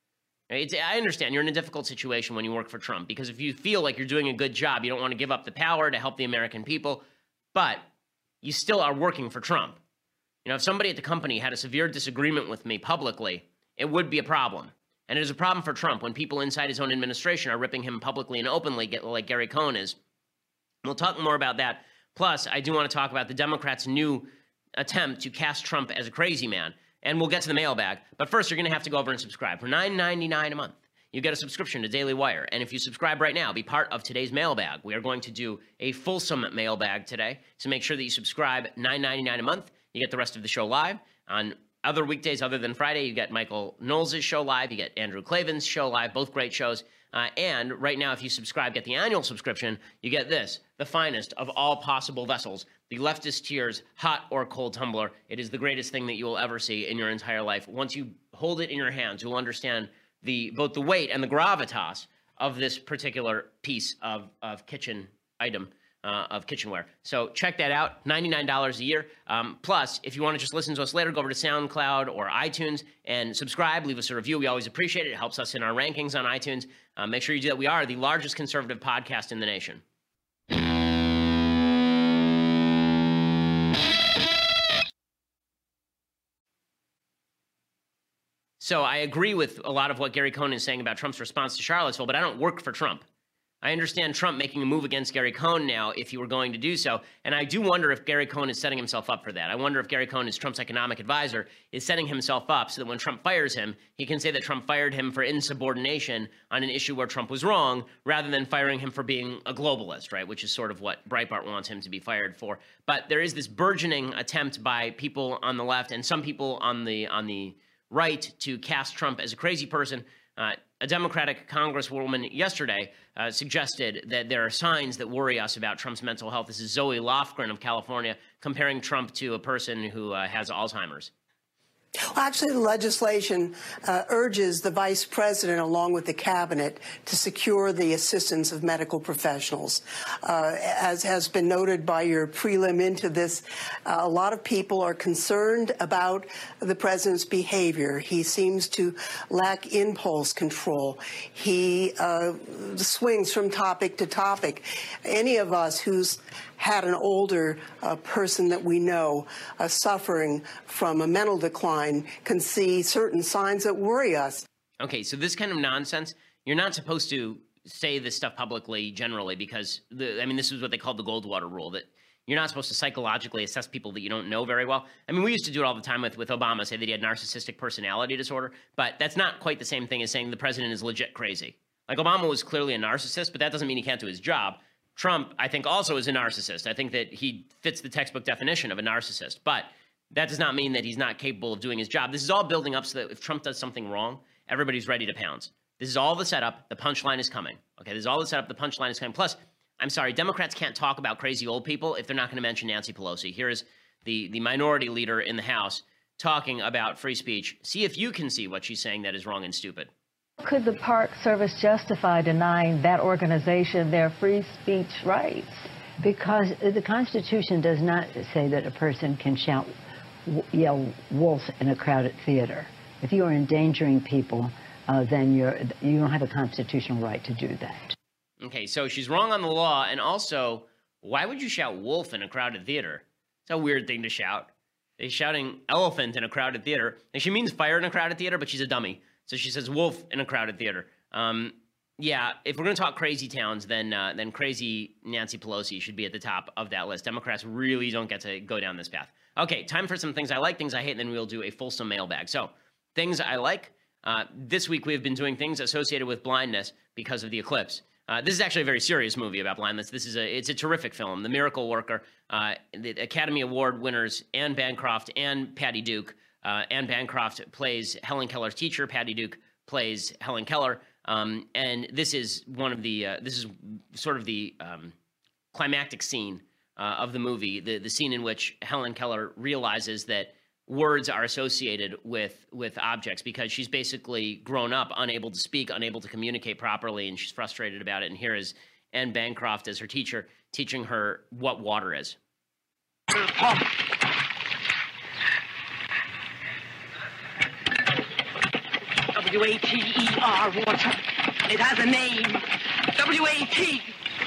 I understand you're in a difficult situation when you work for Trump, because if you feel like you're doing a good job, you don't want to give up the power to help the American people, but you still are working for Trump. If somebody at the company had a severe disagreement with me publicly, it would be a problem. And it is a problem for Trump when people inside his own administration are ripping him publicly and openly, like Gary Cohn is. We'll talk more about that. Plus, I do want to talk about the Democrats' new attempt to cast Trump as a crazy man. And we'll get to the mailbag. But first, you're going to have to go over and subscribe. For $9.99 a month, you get a subscription to Daily Wire. And if you subscribe right now, be part of today's mailbag. We are going to do a fulsome mailbag today. So make sure that you subscribe. $9.99 a month. You get the rest of the show live. On other weekdays other than Friday, you get Michael Knowles' show live. You get Andrew Klavan's show live. Both great shows. And right now, if you subscribe, get the annual subscription, you get this, the finest of all possible vessels, the Leftist Tears hot or cold tumbler. It is the greatest thing that you will ever see in your entire life. Once you hold it in your hands, you'll understand both the weight and the gravitas of this particular piece of kitchen item, of kitchenware. So check that out, $99 a year. Plus, if you want to just listen to us later, go over to SoundCloud or iTunes and subscribe, leave us a review. We always appreciate it. It helps us in our rankings on iTunes. Make sure you do that. We are the largest conservative podcast in the nation. So I agree with a lot of what Gary Cohn is saying about Trump's response to Charlottesville, but I don't work for Trump. I understand Trump making a move against Gary Cohn now if he were going to do so, and I do wonder if Gary Cohn is setting himself up for that. I wonder if Gary Cohn, as Trump's economic advisor, is setting himself up so that when Trump fires him, he can say that Trump fired him for insubordination on an issue where Trump was wrong, rather than firing him for being a globalist, right, which is sort of what Breitbart wants him to be fired for. But there is this burgeoning attempt by people on the left and some people on the right to cast Trump as a crazy person. A Democratic Congresswoman yesterday suggested that there are signs that worry us about Trump's mental health. This is Zoe Lofgren of California, comparing Trump to a person who has Alzheimer's. Well, actually, the legislation urges the vice president, along with the cabinet, to secure the assistance of medical professionals. As has been noted by your prelim into this, a lot of people are concerned about the president's behavior. He seems to lack impulse control. He swings from topic to topic. Any of us who's had an older person that we know suffering from a mental decline can see certain signs that worry us. Okay, so this kind of nonsense, you're not supposed to say this stuff publicly generally because, this is what they call the Goldwater rule, that you're not supposed to psychologically assess people that you don't know very well. We used to do it all the time with Obama, say that he had narcissistic personality disorder, but that's not quite the same thing as saying the president is legit crazy. Like, Obama was clearly a narcissist, but that doesn't mean he can't do his job. Trump, I think, also is a narcissist. I think that he fits the textbook definition of a narcissist, but that does not mean that he's not capable of doing his job. This is all building up so that if Trump does something wrong, everybody's ready to pounce. This is all the setup. The punchline is coming. Okay, this is all the setup. The punchline is coming. Plus, I'm sorry, Democrats can't talk about crazy old people if they're not going to mention Nancy Pelosi. Here is the minority leader in the House talking about free speech. See if you can see what she's saying that is wrong and stupid. Could the Park Service justify denying that organization their free speech rights? Because the Constitution does not say that a person can yell wolf in a crowded theater. If you are endangering people, then you don't have a constitutional right to do that. Okay, so she's wrong on the law, and also, why would you shout wolf in a crowded theater? It's a weird thing to shout. They're shouting elephant in a crowded theater, and she means fire in a crowded theater, but she's a dummy. So she says wolf in a crowded theater. Yeah, if we're going to talk crazy towns, then crazy Nancy Pelosi should be at the top of that list. Democrats really don't get to go down this path. Okay, time for some things I like, things I hate, and then we'll do a fulsome mailbag. So, things I like. This week we have been doing things associated with blindness because of the eclipse. This is actually a very serious movie about blindness. It's a terrific film. The Miracle Worker, the Academy Award winners Anne Bancroft and Patty Duke. Anne Bancroft plays Helen Keller's teacher. Patty Duke plays Helen Keller. And this is sort of the climactic scene of the movie, the scene in which Helen Keller realizes that words are associated with objects because she's basically grown up unable to speak, unable to communicate properly, and she's frustrated about it. And here is Anne Bancroft as her teacher teaching her what water is. W-A-T-E-R, water. It has a name. W-A-T.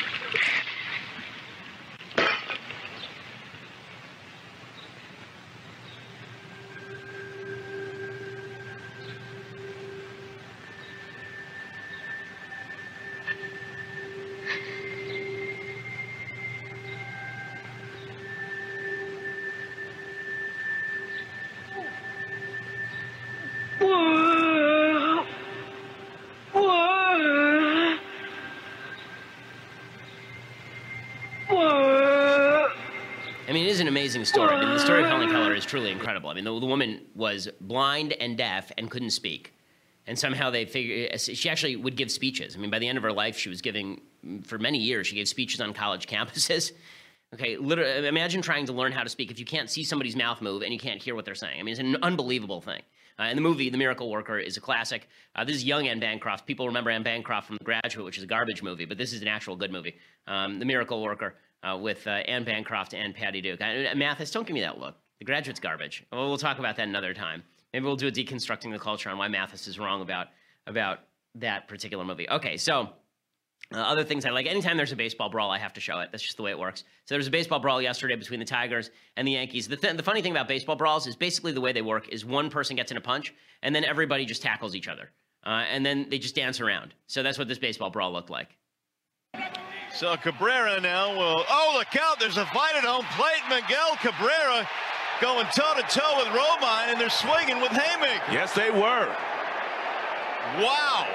I mean, it is an amazing story. I mean, the story of Helen Keller is truly incredible. I mean, the woman was blind and deaf and couldn't speak. And somehow they figured, she actually would give speeches. I mean, by the end of her life, she was giving, for many years, she gave speeches on college campuses. Okay, literally, imagine trying to learn how to speak if you can't see somebody's mouth move and you can't hear what they're saying. I mean, it's an unbelievable thing. And the movie, The Miracle Worker, is a classic. This is young Anne Bancroft. People remember Anne Bancroft from The Graduate, which is a garbage movie, but this is an actual good movie. The Miracle Worker with Anne Bancroft and Patty Duke. Mathis, don't give me that look. The Graduate's garbage. Well, we'll talk about that another time. Maybe we'll do a deconstructing the culture on why Mathis is wrong about that particular movie. Okay, so other things I like. Anytime there's a baseball brawl, I have to show it. That's just the way it works. So there was a baseball brawl yesterday between the Tigers and the Yankees. The funny thing about baseball brawls is basically the way they work is one person gets in a punch, and then everybody just tackles each other. And then they just dance around. So that's what this baseball brawl looked like. So Cabrera now will, look out, there's a fight at home plate. Miguel Cabrera going toe-to-toe with Romine, and they're swinging with haymakers. Yes, they were. Wow.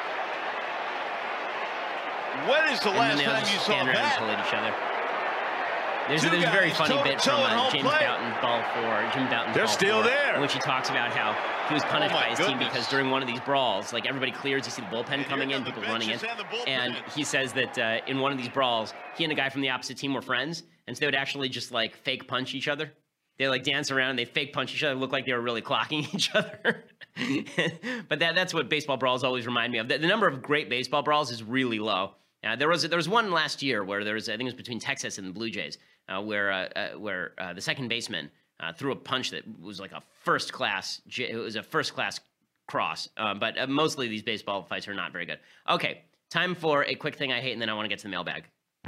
When is the last time you saw that? Pull at each other. There's a very funny bit from James Bouton's Ball 4. Jim Bouton's They're Ball still 4, there. in which he talks about how he was punished by his team because during one of these brawls, like everybody clears, you see the bullpen coming in, people running in, and he says that in one of these brawls, he and a guy from the opposite team were friends, and so they would actually just like fake punch each other. They like dance around and they fake punch each other, look like they were really clocking each other. But that's what baseball brawls always remind me of. The number of great baseball brawls is really low. There was one last year where I think it was between Texas and the Blue Jays, where the second baseman threw a punch that was like a first class cross. But mostly these baseball fights are not very good. Okay, time for a quick thing I hate, and then I want to get to the mailbag.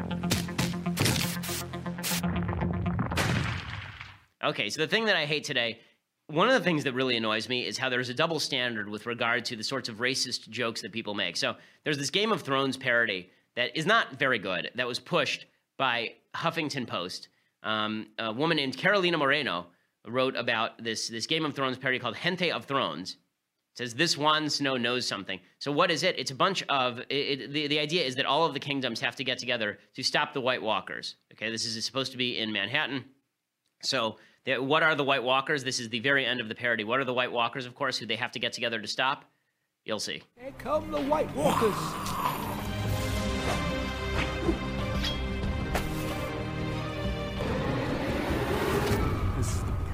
Okay, so the thing that I hate today, one of the things that really annoys me is how there's a double standard with regard to the sorts of racist jokes that people make. So there's this Game of Thrones parody that is not very good, that was pushed by Huffington Post. A woman named Carolina Moreno wrote about this Game of Thrones parody called Gente of Thrones. It says, this Jon Snow knows something. So what is it? It's a bunch of, the idea is that all of the kingdoms have to get together to stop the White Walkers. Okay, this is supposed to be in Manhattan. So what are the White Walkers? This is the very end of the parody. What are the White Walkers, of course, who they have to get together to stop? You'll see. Here come the White Walkers.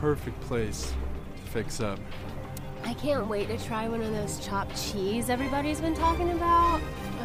perfect place to fix up. I can't wait to try one of those chopped cheese everybody's been talking about.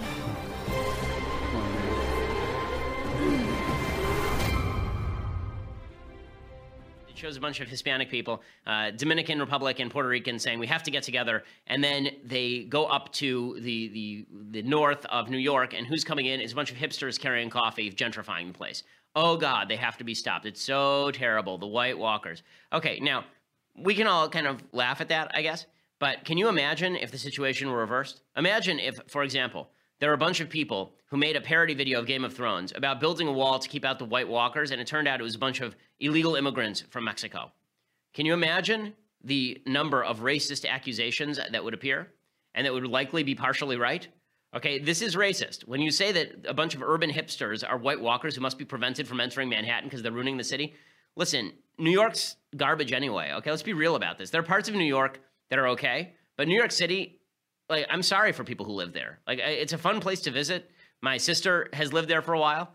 It shows a bunch of Hispanic people, Dominican Republic and Puerto Rican, saying we have to get together, and then they go up to the north of New York, and who's coming in is a bunch of hipsters carrying coffee, gentrifying the place. Oh God, they have to be stopped. It's so terrible. The White Walkers. Okay, now we can all kind of laugh at that, I guess, but can you imagine if the situation were reversed? Imagine if, for example, there were a bunch of people who made a parody video of Game of Thrones about building a wall to keep out the White Walkers, and it turned out it was a bunch of illegal immigrants from Mexico. Can you imagine the number of racist accusations that would appear, and that would likely be partially right? Okay, this is racist. When you say that a bunch of urban hipsters are White Walkers who must be prevented from entering Manhattan because they're ruining the city, listen, New York's garbage anyway, okay? Let's be real about this. There are parts of New York that are okay, but New York City, like, I'm sorry for people who live there. Like, it's a fun place to visit. My sister has lived there for a while.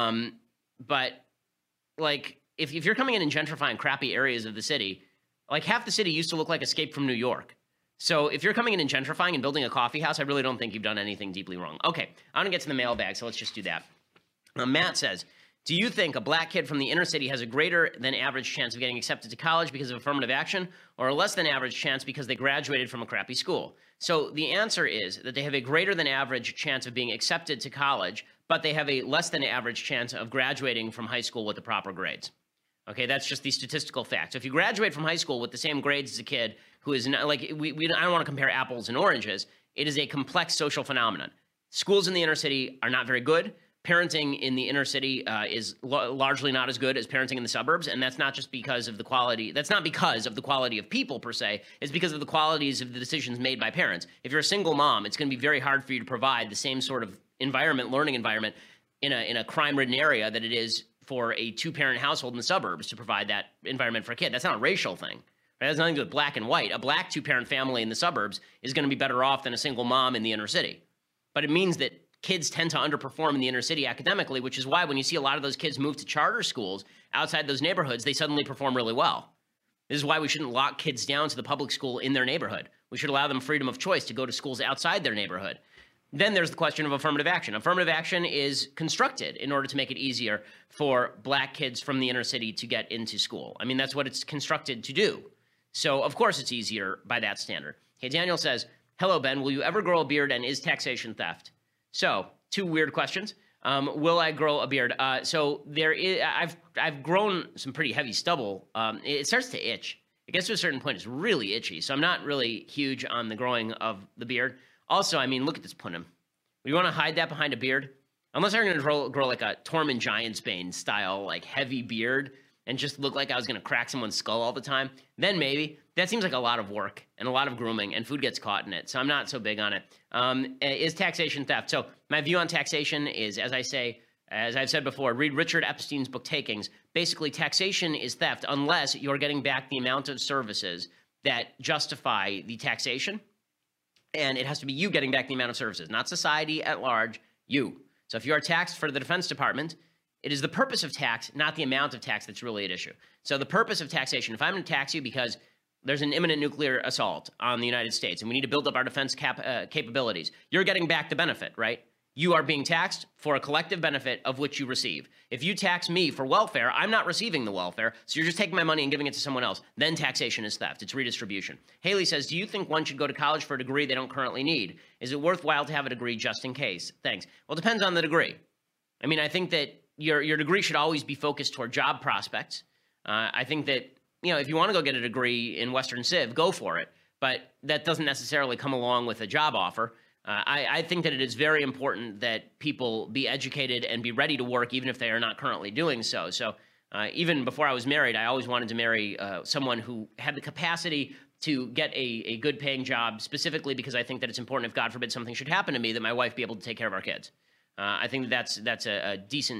But, like, if you're coming in and gentrifying crappy areas of the city, like, half the city used to look like Escape from New York. So if you're coming in and gentrifying and building a coffee house, I really don't think you've done anything deeply wrong. Okay, I want to get to the mailbag, so let's just do that. Matt says, do you think a black kid from the inner city has a greater than average chance of getting accepted to college because of affirmative action, or a less than average chance because they graduated from a crappy school? So the answer is that they have a greater than average chance of being accepted to college, but they have a less than average chance of graduating from high school with the proper grades. Okay, that's just the statistical fact. So if you graduate from high school with the same grades as a kid who is not, like, I don't want to compare apples and oranges. It is a complex social phenomenon. Schools in the inner city are not very good. Parenting in the inner city is largely not as good as parenting in the suburbs, and that's not just because of the quality. That's not because of the quality of people per se. It's because of the qualities of the decisions made by parents. If you're a single mom, it's going to be very hard for you to provide the same sort of environment, learning environment, in a crime-ridden area that it is for a two-parent household in the suburbs to provide that environment for a kid. That's not a racial thing. Right? It has nothing to do with black and white. A black two-parent family in the suburbs is going to be better off than a single mom in the inner city. But it means that kids tend to underperform in the inner city academically, which is why when you see a lot of those kids move to charter schools outside those neighborhoods, they suddenly perform really well. This is why we shouldn't lock kids down to the public school in their neighborhood. We should allow them freedom of choice to go to schools outside their neighborhood. Then there's the question of affirmative action. Affirmative action is constructed in order to make it easier for black kids from the inner city to get into school. I mean, that's what it's constructed to do. So, of course, it's easier by that standard. Okay, Daniel says, hello, Ben. Will you ever grow a beard, and is taxation theft? So, two weird questions. Will I grow a beard? So there is. I've grown some pretty heavy stubble. It starts to itch. It gets to a certain point, it's really itchy. So I'm not really huge on the growing of the beard. Also, I mean, look at this punim. You want to hide that behind a beard? Unless I'm going to grow like a Tormund Giantsbane style, like heavy beard, and just look like I was going to crack someone's skull all the time, then maybe. That seems like a lot of work and a lot of grooming, and food gets caught in it, so I'm not so big on it. Is taxation theft? So my view on taxation is, as I've said before, read Richard Epstein's book Takings. Basically, taxation is theft unless you're getting back the amount of services that justify the taxation, and it has to be you getting back the amount of services, not society at large, you. So if you are taxed for the Defense Department, it is the purpose of tax, not the amount of tax, that's really at issue. So the purpose of taxation, if I'm going to tax you because there's an imminent nuclear assault on the United States and we need to build up our defense capabilities, you're getting back the benefit, right? You are being taxed for a collective benefit of which you receive. If you tax me for welfare, I'm not receiving the welfare, so you're just taking my money and giving it to someone else. Then taxation is theft. It's redistribution. Haley says, do you think one should go to college for a degree they don't currently need? Is it worthwhile to have a degree just in case? Thanks. Well, it depends on the degree. I mean, I think that your degree should always be focused toward job prospects. I think that, you know, if you want to go get a degree in Western Civ, go for it. But that doesn't necessarily come along with a job offer. I think that it is very important that people be educated and be ready to work even if they are not currently doing so. So even before I was married, I always wanted to marry someone who had the capacity to get a good paying job, specifically because I think that it's important, if God forbid something should happen to me, that my wife be able to take care of our kids. I think that's a decent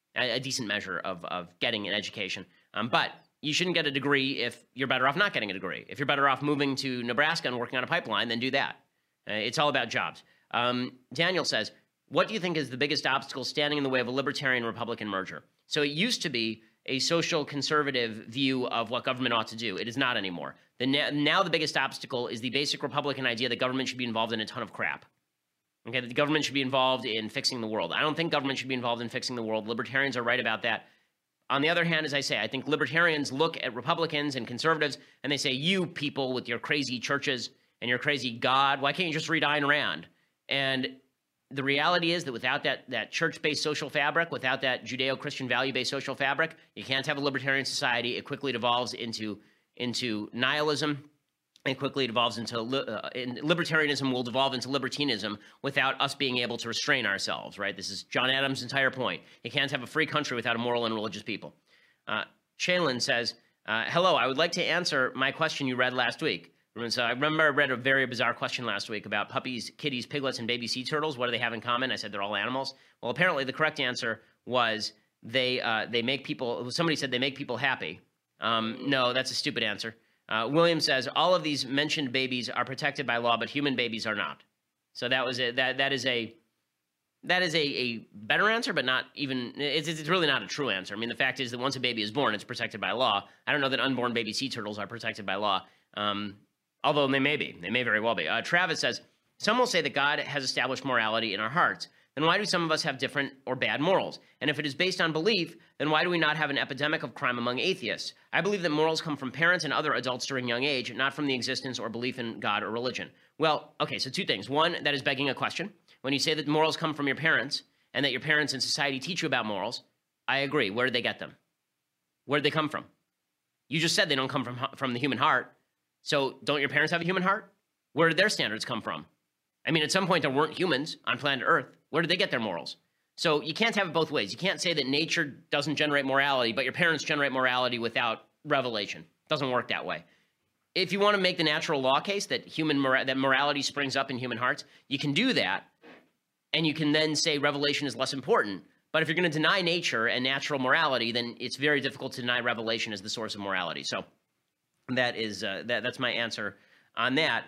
measure of getting an education. But you shouldn't get a degree if you're better off not getting a degree. If you're better off moving to Nebraska and working on a pipeline, then do that. It's all about jobs. Daniel says, what do you think is the biggest obstacle standing in the way of a libertarian-Republican merger? So it used to be a social conservative view of what government ought to do. It is not anymore. Now the biggest obstacle is the basic Republican idea that government should be involved in a ton of crap. Okay, that the government should be involved in fixing the world. I don't think government should be involved in fixing the world. Libertarians are right about that. On the other hand, as I say, I think libertarians look at Republicans and conservatives and they say, you people with your crazy churches and your crazy God, why can't you just read Ayn Rand? And the reality is that without that church-based social fabric, without that Judeo-Christian value-based social fabric, you can't have a libertarian society. It quickly devolves into nihilism. It quickly devolves into libertarianism will devolve into libertinism without us being able to restrain ourselves, right? This is John Adams' entire point. You can't have a free country without a moral and religious people. Shaylin says, hello, I would like to answer my question you read last week. So I remember I read a very bizarre question last week about puppies, kitties, piglets, and baby sea turtles. What do they have in common? I said they're all animals. Well, apparently the correct answer was they make people. Somebody said they make people happy. No, that's a stupid answer. William says all of these mentioned babies are protected by law, but human babies are not. So that was it. That is a better answer, but not even. It's really not a true answer. I mean, the fact is that once a baby is born, it's protected by law. I don't know that unborn baby sea turtles are protected by law. Although they may be. They may very well be. Travis says, some will say that God has established morality in our hearts. Then why do some of us have different or bad morals? And if it is based on belief, then why do we not have an epidemic of crime among atheists? I believe that morals come from parents and other adults during young age, not from the existence or belief in God or religion. Well, okay, so two things. One, that is begging a question. When you say that morals come from your parents and that your parents and society teach you about morals, I agree. Where did they get them? Where did they come from? You just said they don't come from the human heart. So don't your parents have a human heart? Where did their standards come from? I mean, at some point there weren't humans on planet Earth. Where did they get their morals? So you can't have it both ways. You can't say that nature doesn't generate morality, but your parents generate morality without revelation. It doesn't work that way. If you want to make the natural law case that that morality springs up in human hearts, you can do that, and you can then say revelation is less important. But if you're going to deny nature and natural morality, then it's very difficult to deny revelation as the source of morality. So that is that's my answer on that.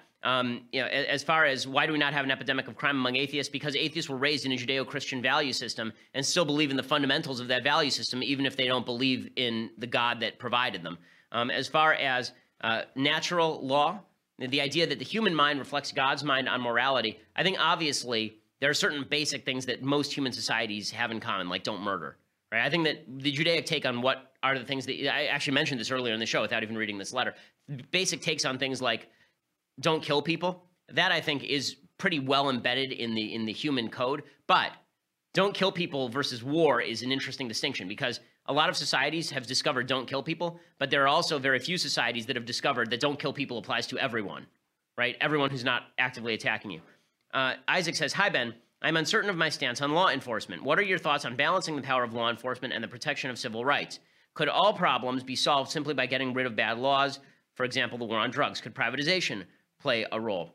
As far as why do we not have an epidemic of crime among atheists? Because atheists were raised in a Judeo-Christian value system and still believe in the fundamentals of that value system, even if they don't believe in the God that provided them. As far as natural law, the idea that the human mind reflects God's mind on morality, I think obviously there are certain basic things that most human societies have in common, like don't murder. Right? I think that the Judaic take on what are the things that I actually mentioned this earlier in the show without even reading this letter. Basic takes on things like don't kill people. That I think is pretty well embedded in the human code. But don't kill people versus war is an interesting distinction because a lot of societies have discovered don't kill people, but there are also very few societies that have discovered that don't kill people applies to everyone, right? Everyone who's not actively attacking you. Isaac says, hi, Ben. I'm uncertain of my stance on law enforcement. What are your thoughts on balancing the power of law enforcement and the protection of civil rights? Could all problems be solved simply by getting rid of bad laws? For example, the war on drugs. Could privatization play a role?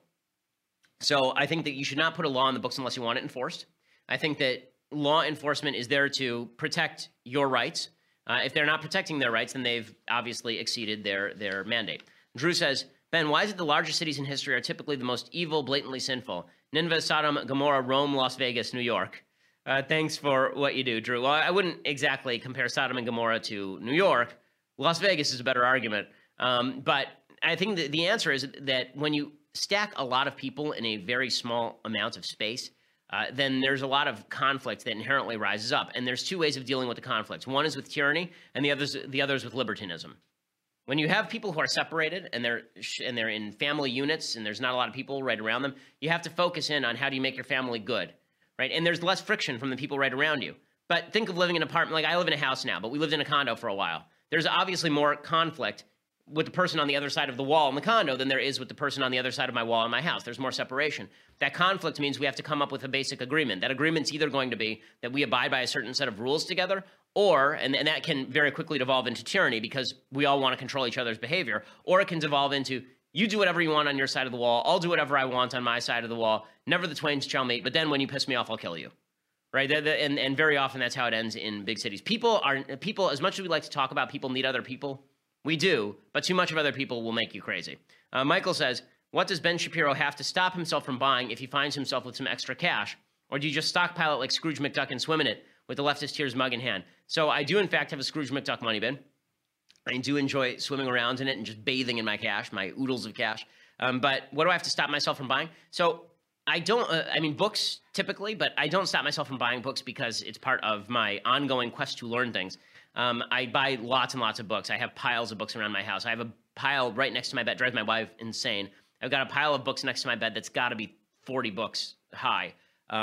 So I think that you should not put a law in the books unless you want it enforced. I think that law enforcement is there to protect your rights. If they're not protecting their rights, then they've obviously exceeded their mandate. Drew says, Ben, why is it the largest cities in history are typically the most evil, blatantly sinful? Nineveh, Sodom, Gomorrah, Rome, Las Vegas, New York. Thanks for what you do, Drew. Well, I wouldn't exactly compare Sodom and Gomorrah to New York. Las Vegas is a better argument. But I think that the answer is that when you stack a lot of people in a very small amount of space, then there's a lot of conflict that inherently rises up. And there's two ways of dealing with the conflicts. One is with tyranny, and the other is with libertinism. When you have people who are separated and they're in family units and there's not a lot of people right around them, you have to focus in on how do you make your family good, right? And there's less friction from the people right around you. But think of living in an apartment. Like I live in a house now, but we lived in a condo for a while. There's obviously more conflict with the person on the other side of the wall in the condo than there is with the person on the other side of my wall in my house. There's more separation. That conflict means we have to come up with a basic agreement. That agreement's either going to be that we abide by a certain set of rules together, or, and that can very quickly devolve into tyranny because we all want to control each other's behavior, or it can devolve into you do whatever you want on your side of the wall, I'll do whatever I want on my side of the wall, never the twain shall meet, but then when you piss me off, I'll kill you. Right? And very often that's how it ends in big cities. People, as much as we like to talk about people need other people, we do, but too much of other people will make you crazy. Michael says, what does Ben Shapiro have to stop himself from buying if he finds himself with some extra cash? Or do you just stockpile it like Scrooge McDuck and swim in it with the leftist tears mug in hand. So I do, in fact, have a Scrooge McDuck money bin. I do enjoy swimming around in it and just bathing in my cash, my oodles of cash. But what do I have to stop myself from buying? So I don't, books typically, but I don't stop myself from buying books because it's part of my ongoing quest to learn things. I buy lots and lots of books. I have piles of books around my house. I have a pile right next to my bed, drives my wife insane. I've got a pile of books next to my bed that's got to be 40 books high.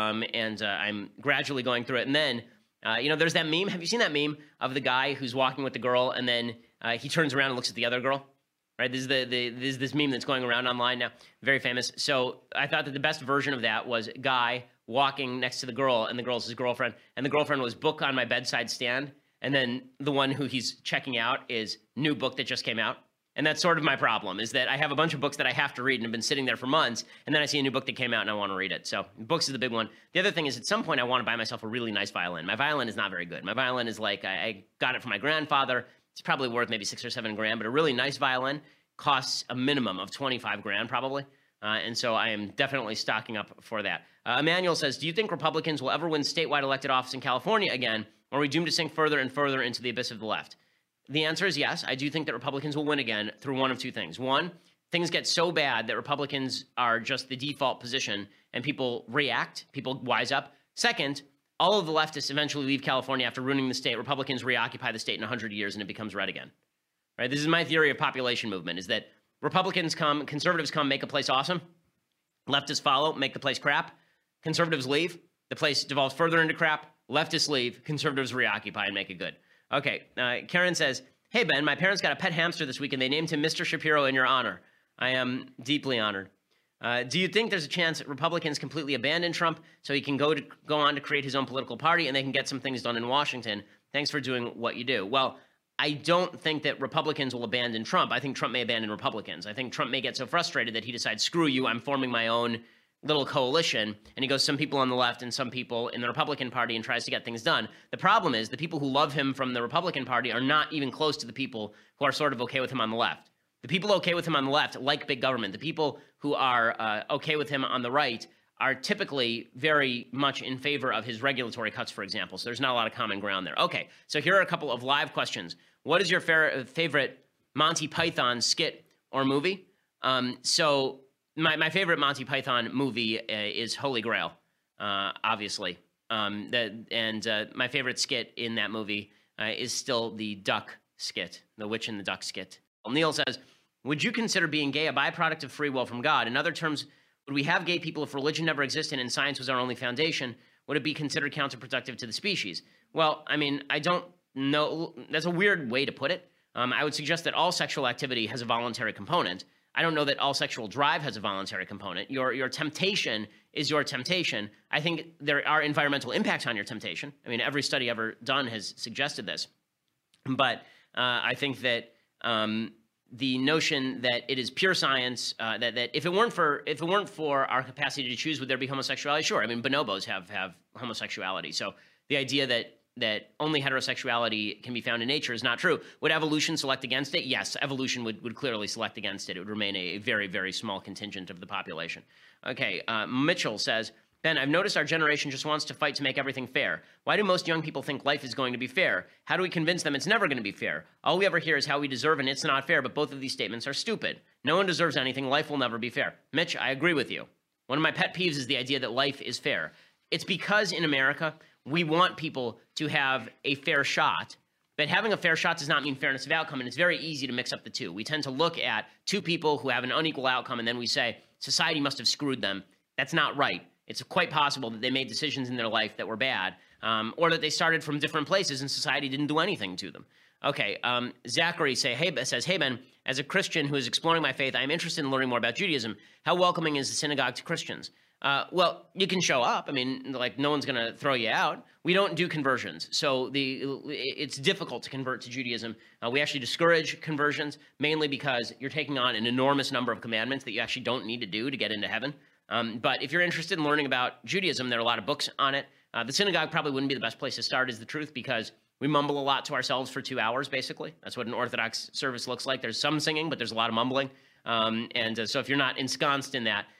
I'm gradually going through it. And then, there's that meme. Have you seen that meme of the guy who's walking with the girl and then he turns around and looks at the other girl? Right? This is this meme that's going around online now. Very famous. So I thought that the best version of that was a guy walking next to the girl, and the girl's his girlfriend, and the girlfriend was book on my bedside stand, and then the one who he's checking out is new book that just came out. And that's sort of my problem, is that I have a bunch of books that I have to read and have been sitting there for months, and then I see a new book that came out and I want to read it. So books is the big one. The other thing is, at some point I want to buy myself a really nice violin. My violin is not very good. My violin is like, I got it from my grandfather. It's probably worth maybe $6 or $7 grand, but a really nice violin costs a minimum of 25 grand probably. And so I am definitely stocking up for that. Emmanuel says, do you think Republicans will ever win statewide elected office in California again, or are we doomed to sink further and further into the abyss of the left? The answer is yes. I do think that Republicans will win again through one of two things. One, things get so bad that Republicans are just the default position and people react, people wise up. Second, all of the leftists eventually leave California after ruining the state. Republicans reoccupy the state in 100 years and it becomes red again. Right? This is my theory of population movement, is that Republicans come, conservatives come, make a place awesome. Leftists follow, make the place crap. Conservatives leave, the place devolves further into crap. Leftists leave, conservatives reoccupy and make it good. Okay, Karen says, hey, Ben, my parents got a pet hamster this week and they named him Mr. Shapiro in your honor. I am deeply honored. Do you think there's a chance that Republicans completely abandon Trump so he can go on to create his own political party and they can get some things done in Washington? Thanks for doing what you do. Well, I don't think that Republicans will abandon Trump. I think Trump may abandon Republicans. I think Trump may get so frustrated that he decides, screw you, I'm forming my own little coalition, and he goes some people on the left and some people in the Republican Party and tries to get things done. The problem is the people who love him from the Republican Party are not even close to the people who are sort of okay with him on the left. The people okay with him on the left like big government. The people who are okay with him on the right are typically very much in favor of his regulatory cuts, for example. So there's not a lot of common ground there. Okay, so here are a couple of live questions. What is your favorite Monty Python skit or movie? So my favorite Monty Python movie is Holy Grail, obviously. My favorite skit in that movie is still the duck skit, the witch and the duck skit. Neil says, would you consider being gay a byproduct of free will from God? In other terms, would we have gay people if religion never existed and science was our only foundation? Would it be considered counterproductive to the species? Well, I mean, I don't know. That's a weird way to put it. I would suggest that all sexual activity has a voluntary component. I don't know that all sexual drive has a voluntary component. Your temptation is your temptation. I think there are environmental impacts on your temptation. I mean, every study ever done has suggested this. But I think that the notion that it is pure science, that if it weren't for our capacity to choose, would there be homosexuality? Sure. I mean, bonobos have homosexuality. So the idea that only heterosexuality can be found in nature is not true. Would evolution select against it? Yes, evolution would clearly select against it. It would remain a very, very small contingent of the population. Okay, Mitchell says, Ben, I've noticed our generation just wants to fight to make everything fair. Why do most young people think life is going to be fair? How do we convince them it's never going to be fair? All we ever hear is how we deserve and it's not fair, but both of these statements are stupid. No one deserves anything. Life will never be fair. Mitch, I agree with you. One of my pet peeves is the idea that life is fair. It's because in America, we want people to have a fair shot, but having a fair shot does not mean fairness of outcome, and it's very easy to mix up the two. We tend to look at two people who have an unequal outcome, and then we say, society must have screwed them. That's not right. It's quite possible that they made decisions in their life that were bad, or that they started from different places and society didn't do anything to them. Okay, Zachary says, hey, Ben, as a Christian who is exploring my faith, I am interested in learning more about Judaism. How welcoming is the synagogue to Christians? Well, you can show up. I mean, like, no one's going to throw you out. We don't do conversions, so it's difficult to convert to Judaism. We actually discourage conversions, mainly because you're taking on an enormous number of commandments that you actually don't need to do to get into heaven. But if you're interested in learning about Judaism, there are a lot of books on it. The synagogue probably wouldn't be the best place to start, is the truth, because we mumble a lot to ourselves for 2 hours, basically. That's what an Orthodox service looks like. There's some singing, but there's a lot of mumbling. So if you're not ensconced in that,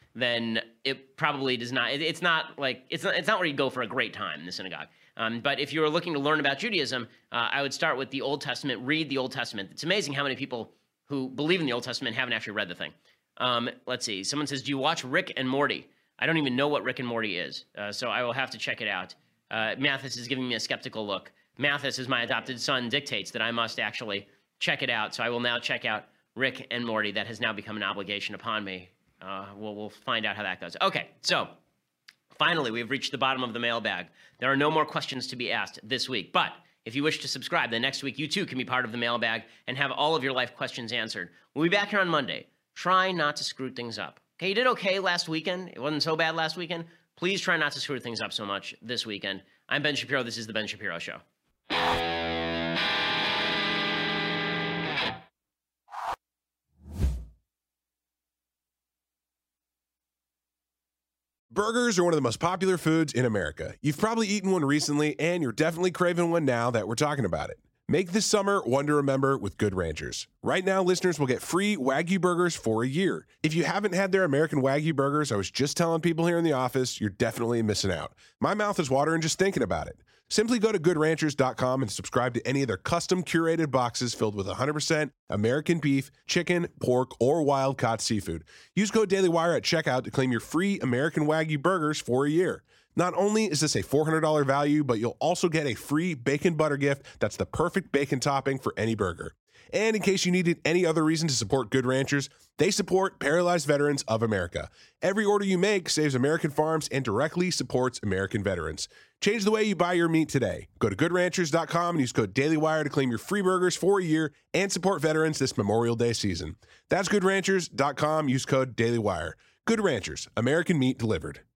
then it probably does not. It's not where you go for a great time in the synagogue. But if you're looking to learn about Judaism, I would start with the Old Testament. Read the Old Testament. It's amazing how many people who believe in the Old Testament haven't actually read the thing. Let's see. Someone says, do you watch Rick and Morty? I don't even know what Rick and Morty is, so I will have to check it out. Mathis is giving me a skeptical look. Mathis, as my adopted son, dictates that I must actually check it out, so I will now check out Rick and Morty. That has now become an obligation upon me. We'll find out how that goes. Okay, so finally, we've reached the bottom of the mailbag. There are no more questions to be asked this week, but if you wish to subscribe, then next week you too can be part of the mailbag and have all of your life questions answered. We'll be back here on Monday. Try not to screw things up. Okay, you did okay last weekend. It wasn't so bad last weekend. Please try not to screw things up so much this weekend. I'm Ben Shapiro. This is The Ben Shapiro Show. Burgers are one of the most popular foods in America. You've probably eaten one recently, and you're definitely craving one now that we're talking about it. Make this summer one to remember with Good Ranchers. Right now, listeners will get free Wagyu burgers for a year. If you haven't had their American Wagyu burgers, I was just telling people here in the office, you're definitely missing out. My mouth is watering just thinking about it. Simply go to goodranchers.com and subscribe to any of their custom curated boxes filled with 100% American beef, chicken, pork, or wild-caught seafood. Use code DailyWire at checkout to claim your free American Wagyu burgers for a year. Not only is this a $400 value, but you'll also get a free bacon butter gift that's the perfect bacon topping for any burger. And in case you needed any other reason to support Good Ranchers, they support Paralyzed Veterans of America. Every order you make saves American farms and directly supports American veterans. Change the way you buy your meat today. Go to goodranchers.com and use code DailyWire to claim your free burgers for a year and support veterans this Memorial Day season. That's goodranchers.com. Use code DailyWire. Good Ranchers, American meat delivered.